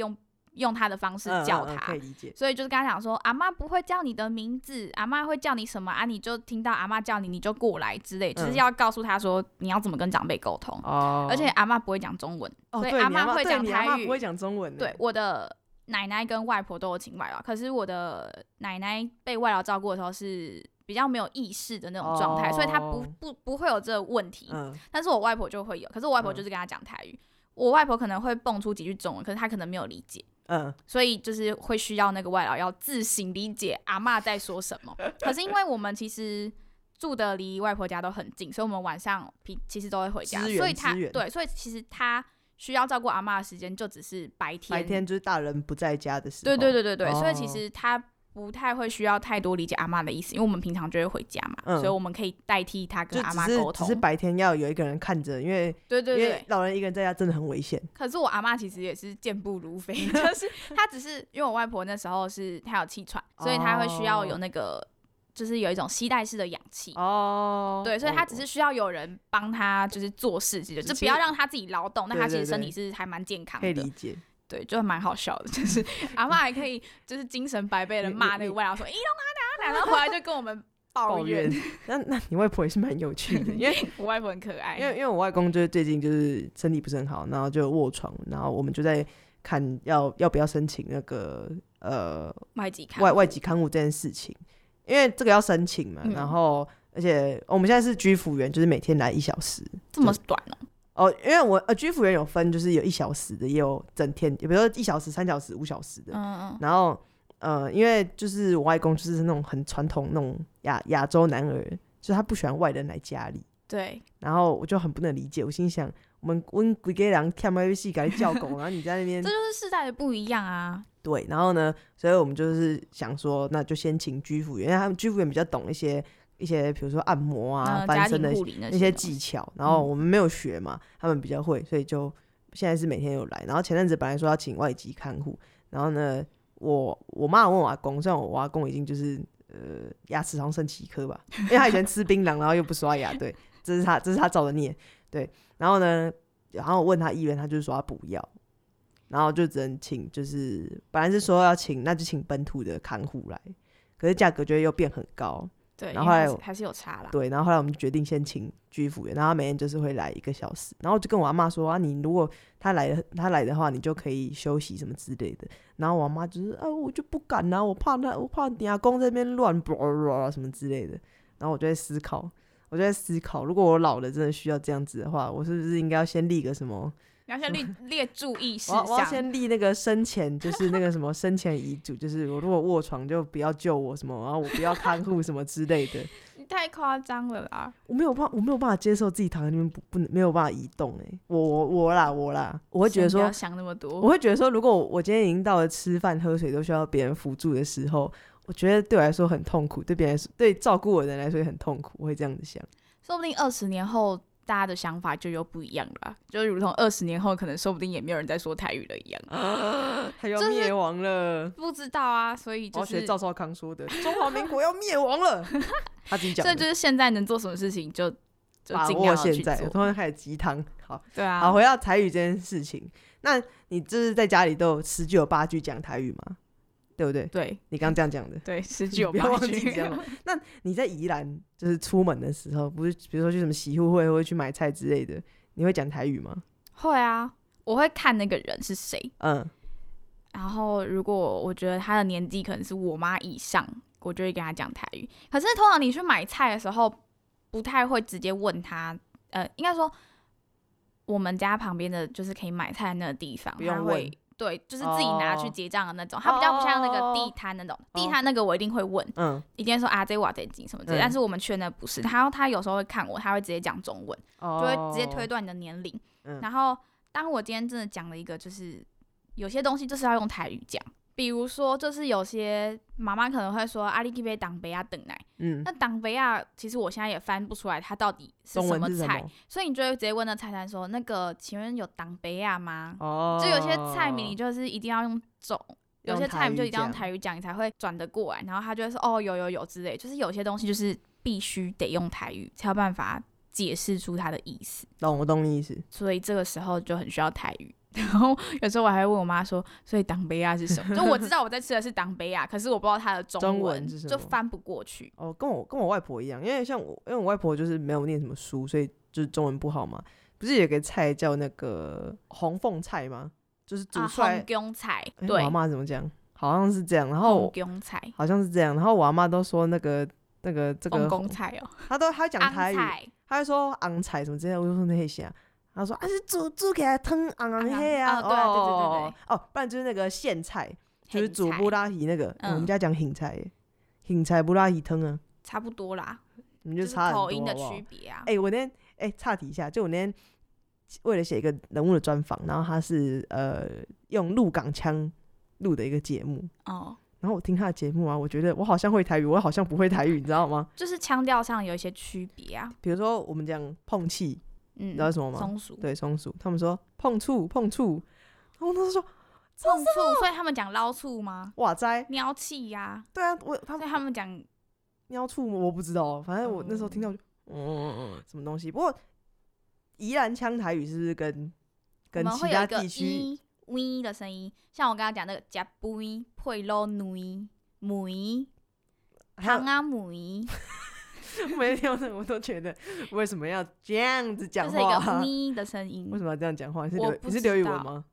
用他的方式叫他， 嗯嗯嗯可以理解。 所以就是跟他讲说，阿嬷不会叫你的名字，阿嬷会叫你什么啊？你就听到阿嬷叫你，你就过来之类，就是要告诉他说你要怎么跟长辈沟通。哦，而且阿嬷不会讲中文， 哦、 所以阿嬷会讲台语， 不会讲中文。 对，我的奶奶跟外婆都有请外劳，可是我的奶奶被外劳照顾的时候是比较没有意识的那种状态，哦、所以她不不不会有这个问题。嗯，但是我外婆就会有，可是我外婆就是跟她讲台语。嗯，我外婆可能会蹦出几句中文，可是她可能没有理解，嗯，所以就是会需要那个外劳要自行理解阿嬷在说什么。可是因为我们其实住的离外婆家都很近，所以我们晚上其实都会回家，所以她对，所以其实她需要照顾阿嬷的时间就只是白天， 白天就是大人不在家的时候。 对对对对对，哦、所以其实她不太会需要太多理解阿嬷的意思，因为我们平常就会回家嘛，嗯、所以我们可以代替她跟阿嬷沟通。 只是白天要有一个人看着，因为对对对， 因为老人一个人在家真的很危险。 可是我阿嬷其实也是健步如飞，就是她只是因为我外婆那时候是她有气喘，所以她会需要有那个。就是有一种吸带式的氧气哦，对，所以他只是需要有人帮他，就是做事，就就不要让他自己劳动。那他其实身体是还蛮健康的， 可以理解。 对，就蛮好笑的，就是阿嬷还可以就是精神百倍的骂那个外劳说：“咦，弄他哪哪？”然后回来就跟我们抱怨。 那那你外婆也是蛮有趣的，因为我外婆很可爱。 因为因为我外公就是最近就是身体不是很好，然后就卧床，然后我们就在看要要不要申请那个呃外籍看外外籍看护这件事情。因为这个要申请嘛，嗯、然后而且我们现在是居服员，就是每天来一小时， 这么短哦？ 哦，因为我呃居服员有分，就是有一小时的，也有整天，比如说一小时、三小时、五小时的。嗯嗯。然后呃，因为就是我外公就是那种很传统那种亚亚洲男儿，就是他不喜欢外人来家里。 对。 然后我就很不能理解，我心想，我们温几个人看游戏给你叫狗，然后你在那边， 这就是世代的不一样啊。 对，然后呢，所以我们就是想说，那就先请居服员，因为他们居服员比较懂一些一些，比如说按摩啊、翻身的那些技巧，然后我们没有学嘛，他们比较会，所以就现在是每天有来。然后前阵子本来说要请外籍看护，然后呢，我我妈问我阿公，虽然我阿公已经就是呃牙齿好像剩七颗吧，因为他以前吃槟榔，然后又不刷牙，对，这是他这是他造的孽，对。然后呢，然后我问他意愿，他就是说他不要。然后就只能请，就是本来是说要请，那就请本土的看护来，可是价格就会又变很高。 对， 然后后来还是有差啦。 对，然后后来我们就决定先请居服员，然后他每天就是会来一个小时，然后就跟我阿妈说啊，你如果他来的他来的话，你就可以休息什么之类的。然后我阿妈就是啊，我就不敢啊，我怕他，我怕你阿公在那边乱什么之类的。然后我就在思考，我就在思考，如果我老了真的需要这样子的话，我是不是应该要先立个什么？ 你要先列列注意事项， 我要先立那个生前，就是那个什么生前遗嘱，就是我如果卧床就不要救我什么，然后我不要看护什么之类的。 你太夸张了啦！ 我没有办法，我没有办法接受自己躺在那边不不没有办法移动哎、欸，我我我啦我啦，我会觉得说， 不要想那么多。 我会觉得说，如果我今天已经到了吃饭喝水都需要别人辅助的时候，我觉得对我来说很痛苦，对别人对照顾我的人来说也很痛苦，我会这样子想。 说不定二十年后。大家的想法就又不一样了，就如同二十年后可能说不定也没有人在说台语了一样， 啊，它要灭亡了， 就是、不知道啊，所以就是我学赵少康说的，中华民国要灭亡了，他自己讲的， 所以就是现在能做什么事情就就尽量去做。 现在，我突然开始鸡汤，好， 对啊， 好，回到台语这件事情，那你就是在家里都有十句有八句讲台语吗？对不对？ 对， 你刚刚这样讲的， 对，十句有八句。 那你在宜兰就是出门的时候，不是比如说去什么洗护会或者去买菜之类的，你会讲台语吗？ 会啊，我会看那个人是谁，嗯，然后如果我觉得他的年纪可能是我妈以上，我就会跟他讲台语。可是通常你去买菜的时候，不太会直接问他，呃，应该说我们家旁边的就是可以买菜的那个地方， 不用问。 对，就是自己拿去结账的那种，它、oh. 比较不像那个地摊那种。Oh. 地摊那个我一定会问，嗯，一定会说啊这瓦这金什么之类的、嗯。但是我们去的那不是，他他有时候会看我，他会直接讲中文， oh. 就会直接推断你的年龄、嗯。然后当我今天真的讲了一个，就是有些东西就是要用台语讲，比如说就是有些妈妈可能会说啊，你去买当杯啊等来，嗯，那当杯啊，其实我现在也翻不出来它到底是什么菜，所以你就会直接问那菜单说，那个请问有当杯啊吗？哦，就有些菜名你就是一定要用中，有些菜名就一定要用台语讲，你才会转得过来，然后他就会说哦有有有之类，就是有些东西就是必须得用台语才有办法解释出它的意思。 懂，我懂你意思。 所以这个时候就很需要台语。 然后有时候我还会问我妈说，所以当杯啊是什么？就我知道我在吃的是当杯啊，可是我不知道它的中文， 中文是什么就翻不过去。 哦，跟我跟我外婆一样，因为像我，因为我外婆就是没有念什么书，所以就是中文不好嘛。不是有个菜叫那个红凤菜吗？就是煮出来、 啊、红姜菜， 欸、 对， 我阿妈怎么讲？好像是这样。然后红姜菜好像是这样。然后我阿妈都说那个那个这个红姜菜哦， 她都她讲台语，她会说昂菜什么之类的，我就说那些啥。他说啊是煮煮起来汤昂昂黑啊， 哦对对对对对， 哦，不然就是那个苋菜，就是煮布拉提那个， 嗯、 我们家讲苋菜，苋菜布拉提汤啊， 差不多啦， 你们就差很多口音的区别啊。 哎、欸，我那天哎岔题一下，就我那天为了写一个人物的专访，然后他是呃用鹿港腔录的一个节目哦。然后我听他的节目啊，我觉得我好像会台语，我好像不会台语，你知道吗？ 就是腔调上有一些区别啊。 比如说我们讲碰气。 嗯， 你知道什么吗？ 松鼠， 对，松鼠。他们说碰触碰触，然后他们说碰触，所以他们讲捞醋吗？ 哇塞， 喵气呀、啊。 对啊，我他们所以他们讲喵醋，我不知道，反正我那时候听到就嗯嗯嗯什么东西。不过宜兰腔台语是不是跟跟其他地区微的声音？像我刚刚讲那个加杯配捞梅梅汤啊梅。 每天我都觉得为什么要这样子讲话？ 就是一个咪的声音。 为什么要这样讲话？你是刘你是刘宇文吗？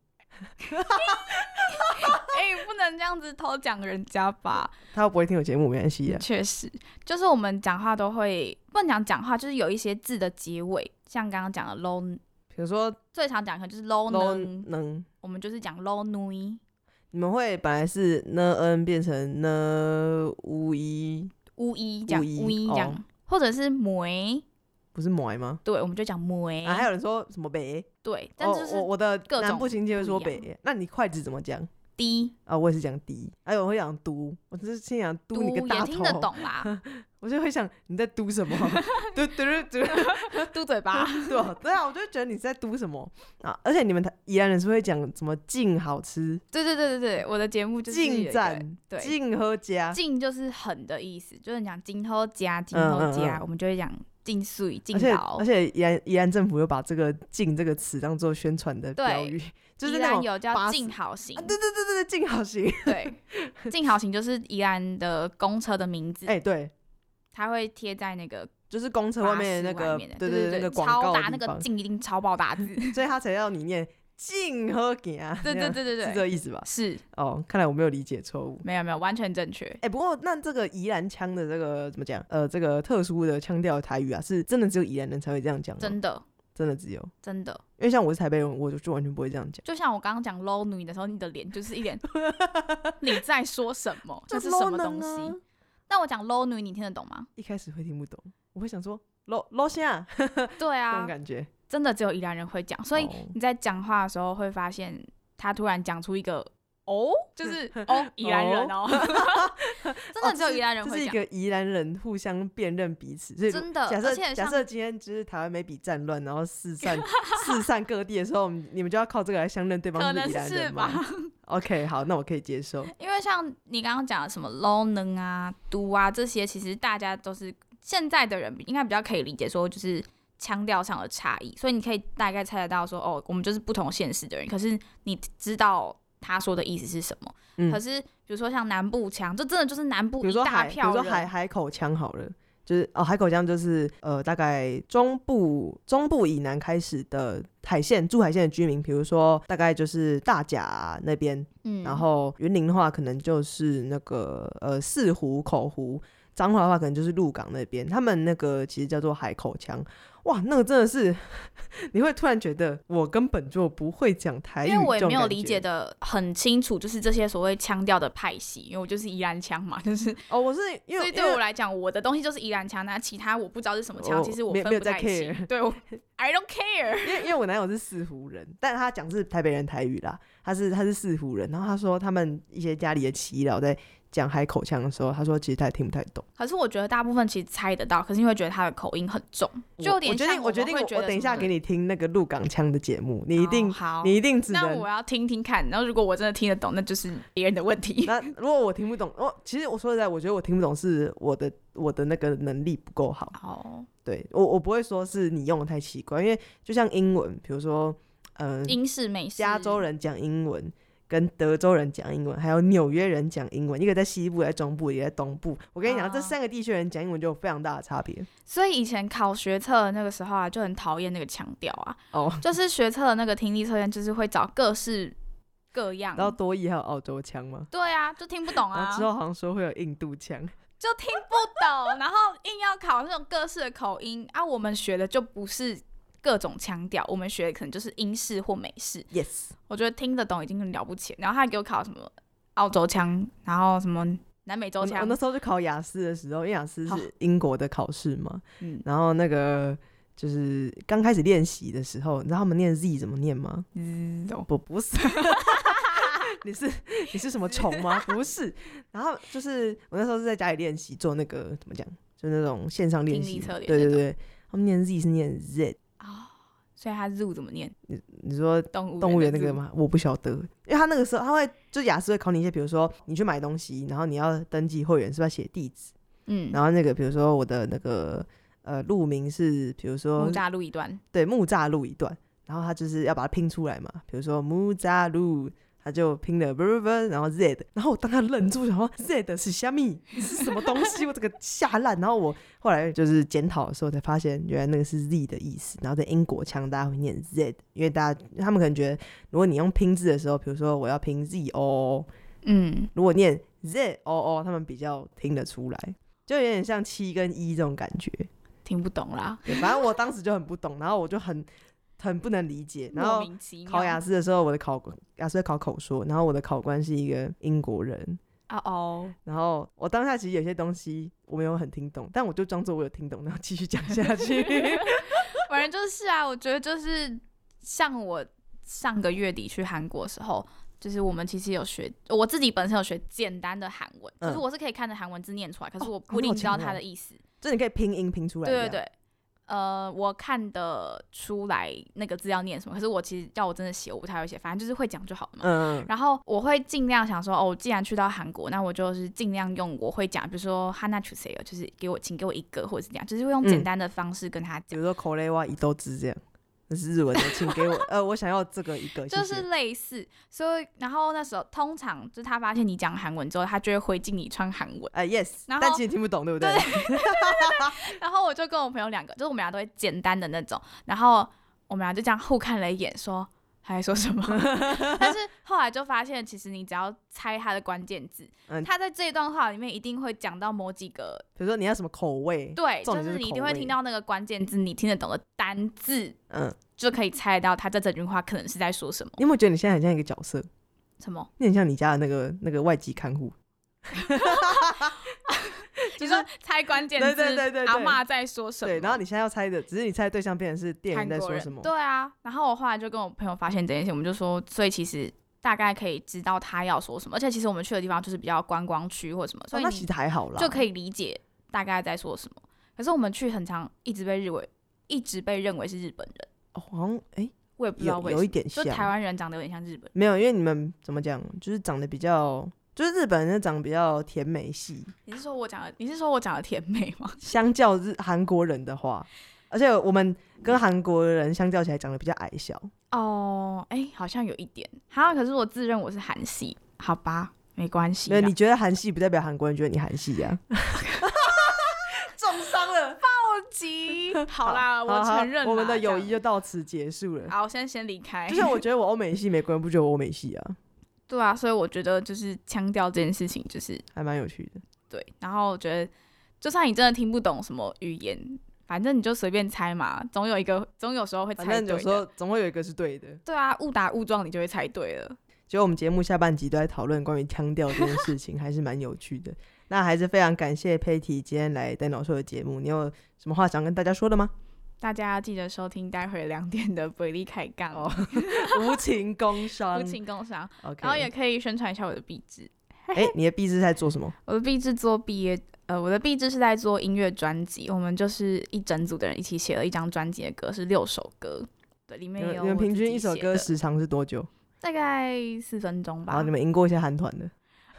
哎、欸，不能这样子偷讲人家吧？ 他不会听我节目，没关系啊。 确实，就是我们讲话都会不能讲讲话，就是有一些字的结尾，像刚刚讲的 low， 比如说最常讲的就是 low 能能， 我们就是讲 low 女。 你们会本来是呢恩变成呢乌一乌一讲乌一讲。哦，或者是梅， 不是梅吗？ 对，我们就讲梅啊。还有人说什么北？ 对，但就是我我的南部亲戚会说北， 北。那你筷子怎么讲？ 滴啊，我也是讲滴。还有我会讲嘟，我只是心想嘟你个大头， 也听得懂啦。 我就会想你在嘟什么？嘟嘟嘟嘟嘴巴。 对对啊，我就觉得你在嘟什么啊？而且你们宜兰人是会讲什么劲好吃？ 对对对对对，我的节目就是劲赞， 对， 劲喝加， 劲就是狠的意思，就是讲劲喝加，劲喝加，我们就会讲劲水劲倒。 而且宜兰宜兰政府又把这个劲这个词当做宣传的标语。就是那种有叫静好行、 啊，对对对对对，静好行， 对，静好行就是宜兰的公车的名字， 哎、欸，对， 它会贴在那个就是公车外面的那个，对对对，那个广告超大那个静一定超爆大字， 所以他才要你念静和行啊， 对对对对对， 是这个意思吧？ 是哦，看来我没有理解错误， 没有没有，完全正确。 哎、欸，不过那这个宜兰腔的这个怎么讲？呃，这个特殊的腔调的台语啊，是真的只有宜兰人才会这样讲吗？ 真的。 真的只有真的， 因为像我是台北人，我就就完全不会这样讲。 就像我刚刚讲 low 女的时候，你的脸就是一脸你在说什么？这是什么东西？啊、但我讲 low 女，你听得懂吗？ 一开始会听不懂，我会想说 low low 下， 对啊， 这种感觉真的只有宜兰人会讲，所以你在讲话的时候会发现他突然讲出一个。哦，就是哦，宜兰人哦，真的只有宜兰人会讲。 这是一个宜兰人互相辨认彼此，所以真的。 假设假设今天就是台湾没比战乱，然后四散四散各地的时候，你们就要靠这个来相认对方是宜兰人吗？可能是吧。OK， 好，那我可以接受。 因为像你刚刚讲的什么 low 能啊、都啊这些，其实大家都是现在的人应该比较可以理解，说就是腔调上的差异，所以你可以大概猜得到说，哦，我们就是不同县市的人，可是你知道。他说的意思是什么？嗯、可是比如说像南部腔，这真的就是南部一大票人。 比如说海海口腔好了，就是哦，海口腔就是呃，大概中部中部以南开始的海线住海线的居民，比如说大概就是大甲那边，嗯，然后云林的话可能就是那个呃四湖口湖，彰化的话可能就是鹿港那边，他们那个其实叫做海口腔。哇，那个真的是你会突然觉得我根本就不会讲台语， 因为我也没有理解的很清楚，就是这些所谓腔调的派系，因为我就是宜兰腔嘛，就是哦，我是因为所以对我来讲，我的东西就是宜兰腔，那其他我不知道是什么腔，其实我分不太清。对，我 I don't care， 因为因为我男友是四湖人，但是他讲是台北人台语啦，他是他是四湖人，然后他说他们一些家里的耆老在讲海口腔的时候，他说其实他也听不太懂。 可是我觉得大部分其实猜得到，可是因为觉得他的口音很重，就有点像我决定我决定我等一下给你听那个鹿港腔的节目，你一定、哦、 好， 你一定只能。 那我要听听看，然后如果我真的听得懂，那就是别人的问题。 那如果我听不懂，我其实我说实在，我觉得我听不懂是我的我的那个能力不够好。 哦， 对我我不会说是你用的太奇怪，因为就像英文，比如说呃英式美式， 加州人讲英文，跟德州人讲英文，还有纽约人讲英文，一个在西部，一个在中部，一个在东部。我跟你讲，哦、这三个地区人讲英文就有非常大的差别。 所以以前考学测的那个时候啊，就很讨厌那个腔调啊。 哦， 就是学测的那个听力测验，就是会找各式各样。 然后多益还有澳洲腔吗？ 对啊，就听不懂啊。 然后之后好像说会有印度腔， 就听不懂。然后硬要考那种各式的口音啊，我们学的就不是各种腔调，我们学的可能就是英式或美式。 Yes， 我觉得听得懂已经很了不起。然后他还给我考什么澳洲腔，然后什么南美洲腔。 我, 我那时候就考雅思的时候，因为雅思是英国的考试嘛， 嗯， 然后那个就是刚开始练习的时候，你知道他们念 Z 怎么念吗？ 嗯， 不不是。你是你是什么虫吗？不是。然后就是我那时候是在家里练习做那个怎么讲，就那种线上练习。对对对，他们念 Z 是念 Z。 哦，所以他 Z 怎么念？ 你你说动物动物园那个吗？我不晓得，因为他那个时候他会就雅思会考你一些，比如说你去买东西，然后你要登记会员，是不是要写地址？嗯，然后那个比如说我的那个呃路名是比如说木栅路一段， 对，木栅路一段，然后他就是要把它拼出来嘛，比如说木栅路。他就拼了 blah blah blah, 然后 Z， 然后我当他愣住，想说 Z 是虾米，是什么东西？我这个吓烂。然后我后来就是检讨的时候才发现，原来那个是 Z 的意思。然后在英国腔大家会念 Z， 因为大家他们可能觉得，如果你用拼字的时候，比如说我要拼 Z O， 嗯，如果念 Z O O， 他们比较听得出来，就有点像七跟一这种感觉。 听不懂啦， 对，反正我当时就很不懂，然后我就很。很不能理解，然后考雅思的时候，我的考雅思考口说，然后我的考官是一个英国人， 哦哦， 然后我当下其实有些东西我没有很听懂，但我就装作我有听懂，然后继续讲下去。 反正就是啊，我觉得就是像我上个月底去韩国的时候，就是我们其实有学，我自己本身有学简单的韩文，嗯、就是我是可以看着韩文字念出来，可是我不一定知道它的意思，哦哦、 就你可以拼音拼出来。 对对对。呃，我看得出来那个字要念什么，可是我其实要我真的写，我不太会写，反正就是会讲就好了嘛。嗯。然后我会尽量想说，哦，既然去到韩国，那我就是尽量用我会讲，比如说하나 주세요，就是给我，请给我一个，或者是这样，就是会用简单的方式跟他讲。 嗯、比如说口雷哇伊豆汁这样。那是日文的，请给我，呃，我想要这个一个， 就是类似，所以然后那时候通常就是他发现你讲韩文之后，他就会回敬你穿韩文， 啊、uh, ，yes， 但其实听不懂，对不对？ 对然后我就跟我朋友两个，就是我们俩都会简单的那种，然后我们俩就这样互看了一眼，说他在说什么，但是后来就发现，其实你只要猜他的关键字，嗯、他在这一段话里面一定会讲到某几个， 比如说你要什么口味， 对， 就是你一定会听到那个关键字，你听得懂的单字，嗯，就可以猜到他这整句话可能是在说什么。 你有没有觉得你现在很像一个角色？ 什么？ 你很像你家的那个那个外籍看护。 就是猜关键字，对对对对，阿嬷在说什么？ 对，然后你现在要猜的，只是你猜的对象变成是店员在说什么？ 对啊，然后我后来就跟我朋友发现这件事，我们就说，所以其实大概可以知道他要说什么，而且其实我们去的地方就是比较观光区或什么，所以那其实还好啦， 就可以理解大概在说什么。可是我们去很常一直被认为，一直被认为是日本人。 哦，好像哎、欸， 我也不知道为什么，有有一点像， 就台湾人长得有点像日本人。 没有，因为你们怎么讲，就是长得比较。就是日本人长得比较甜美系， 你是说我讲的？你是说我讲的甜美吗？ 相较日韩国人的话，而且我们跟韩国人相较起来长得比较矮小。 哦，哎、欸，好像有一点。好，可是我自认我是韩系，好吧，没关系。 对，你觉得韩系不代表韩国人觉得你韩系啊？重伤了， 暴击。好啦，我承认啦， 我们的友谊就到此结束了。 好，我先先离开。 就像我觉得我欧美系，美国人不觉得我欧美系啊。 对啊，所以我觉得就是腔调这件事情就是还蛮有趣的。 对，然后我觉得就算你真的听不懂什么语言，反正你就随便猜嘛，总有一个，总有时候会猜对的。 反正有时候总会有一个是对的。 对啊，误打误撞你就会猜对了。 结果我们节目下半集都在讨论关于腔调这件事情，还是蛮有趣的。那还是非常感谢佩蒂今天来呆脑兽的节目，你有什么话想跟大家说的吗？ 大家要记得收听待会两点的不离开杠哦， 无情工商， 无情工商。 Okay. 然后也可以宣传一下我的毕制。 哎、欸，你的毕制在做什么？ 我的毕制做毕业，呃，我的毕制是在做音乐专辑。我们就是一整组的人一起写了一张专辑的歌，是六首歌。对，里面有你们平均一首歌时长是多久？ 大概四分钟吧。 好，你们赢过一些韩团的。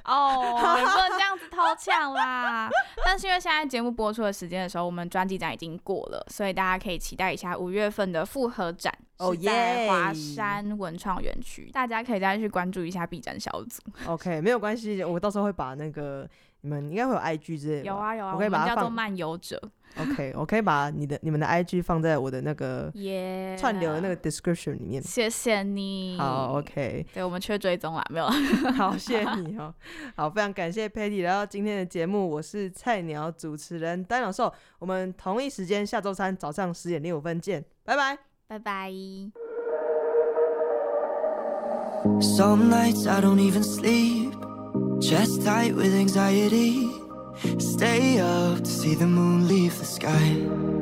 哦，你不能这样子偷抢啦！但是因为现在节目播出的时间的时候，我们专辑展已经过了，所以大家可以期待一下五月份的复合展。 哦是在华山文创园区，大家可以再去关注一下 B 站小组。 OK， 没有关系，我到时候会把那个你们应该会有 I G 之类的。 有啊有啊， 我可以把它放我们叫做漫游者。 OK， 我可以把你的你们的 I G 放在我的那个 yeah, 串流的那个 description 里面。 谢谢你。 好 OK， 对我们缺追踪啦，没有。 好，谢谢你哦。好，非常感谢 Patty 来到今天的节目，我是菜鸟主持人丹老寿，我们同一时间下周三早上十点零五分见，拜拜， 拜拜。 Some nights I don't even sleep, chest tight with anxiety. Stay up to see the moon leave the sky.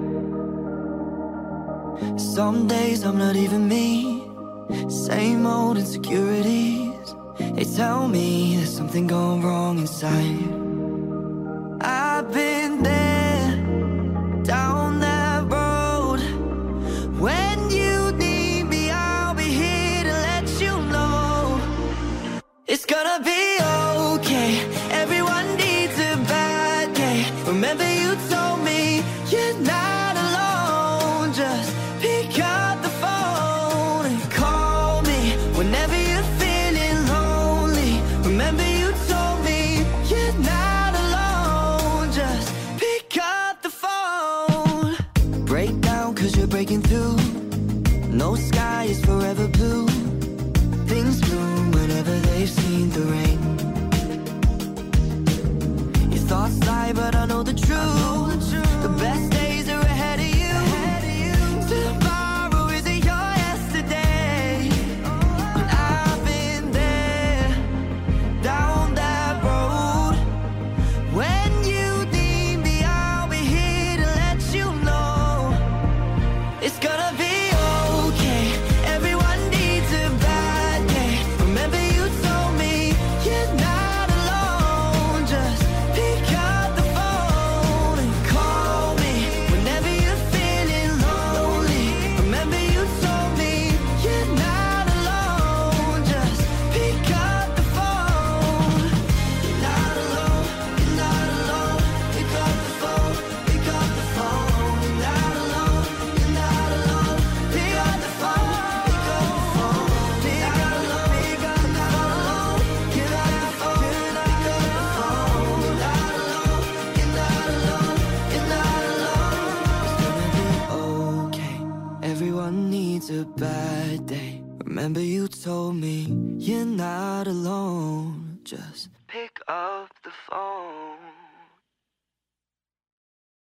Some days I'm not even me, same old insecurities. They tell me there's something gone wrong inside. I've been there, down that road. When you need me, I'll be here to let you know. It's gonna be okay, everyone needs a bad day. Remember you told me you're not alone. Just pick up the phone and call me whenever you're feeling lonely. Remember you told me you're not alone. Just pick up the phone. Break down cause you're breaking through. No sky is forever blue. Things bloom whenever they've seen the rain. Your thoughts lie but I know the truth. The best days are ahead of you. Tomorrow isn't your yesterday. And I've been there, down that road. When you need me, I'll be here to let you know. It's gonna be okay, everyone needs a bad day. Remember you told me you're not alone. Just pick up the phone and call me whenever you're feeling lonely. Remember you told me you're not alone. Just pick up the phone. You're not alone, you're not alone. Pick up the phone, pick up the phone. You're not alone, you're not alone. Pick up the phone, pick up the phone. You're not alone, pick up the phone. You're not alone, pick up the phone. You're not alone, you're not alone. You're not alone. It's gonna be okay. Everyone needs a bad day. Remember you told me you're not alone. Just pick up the phone.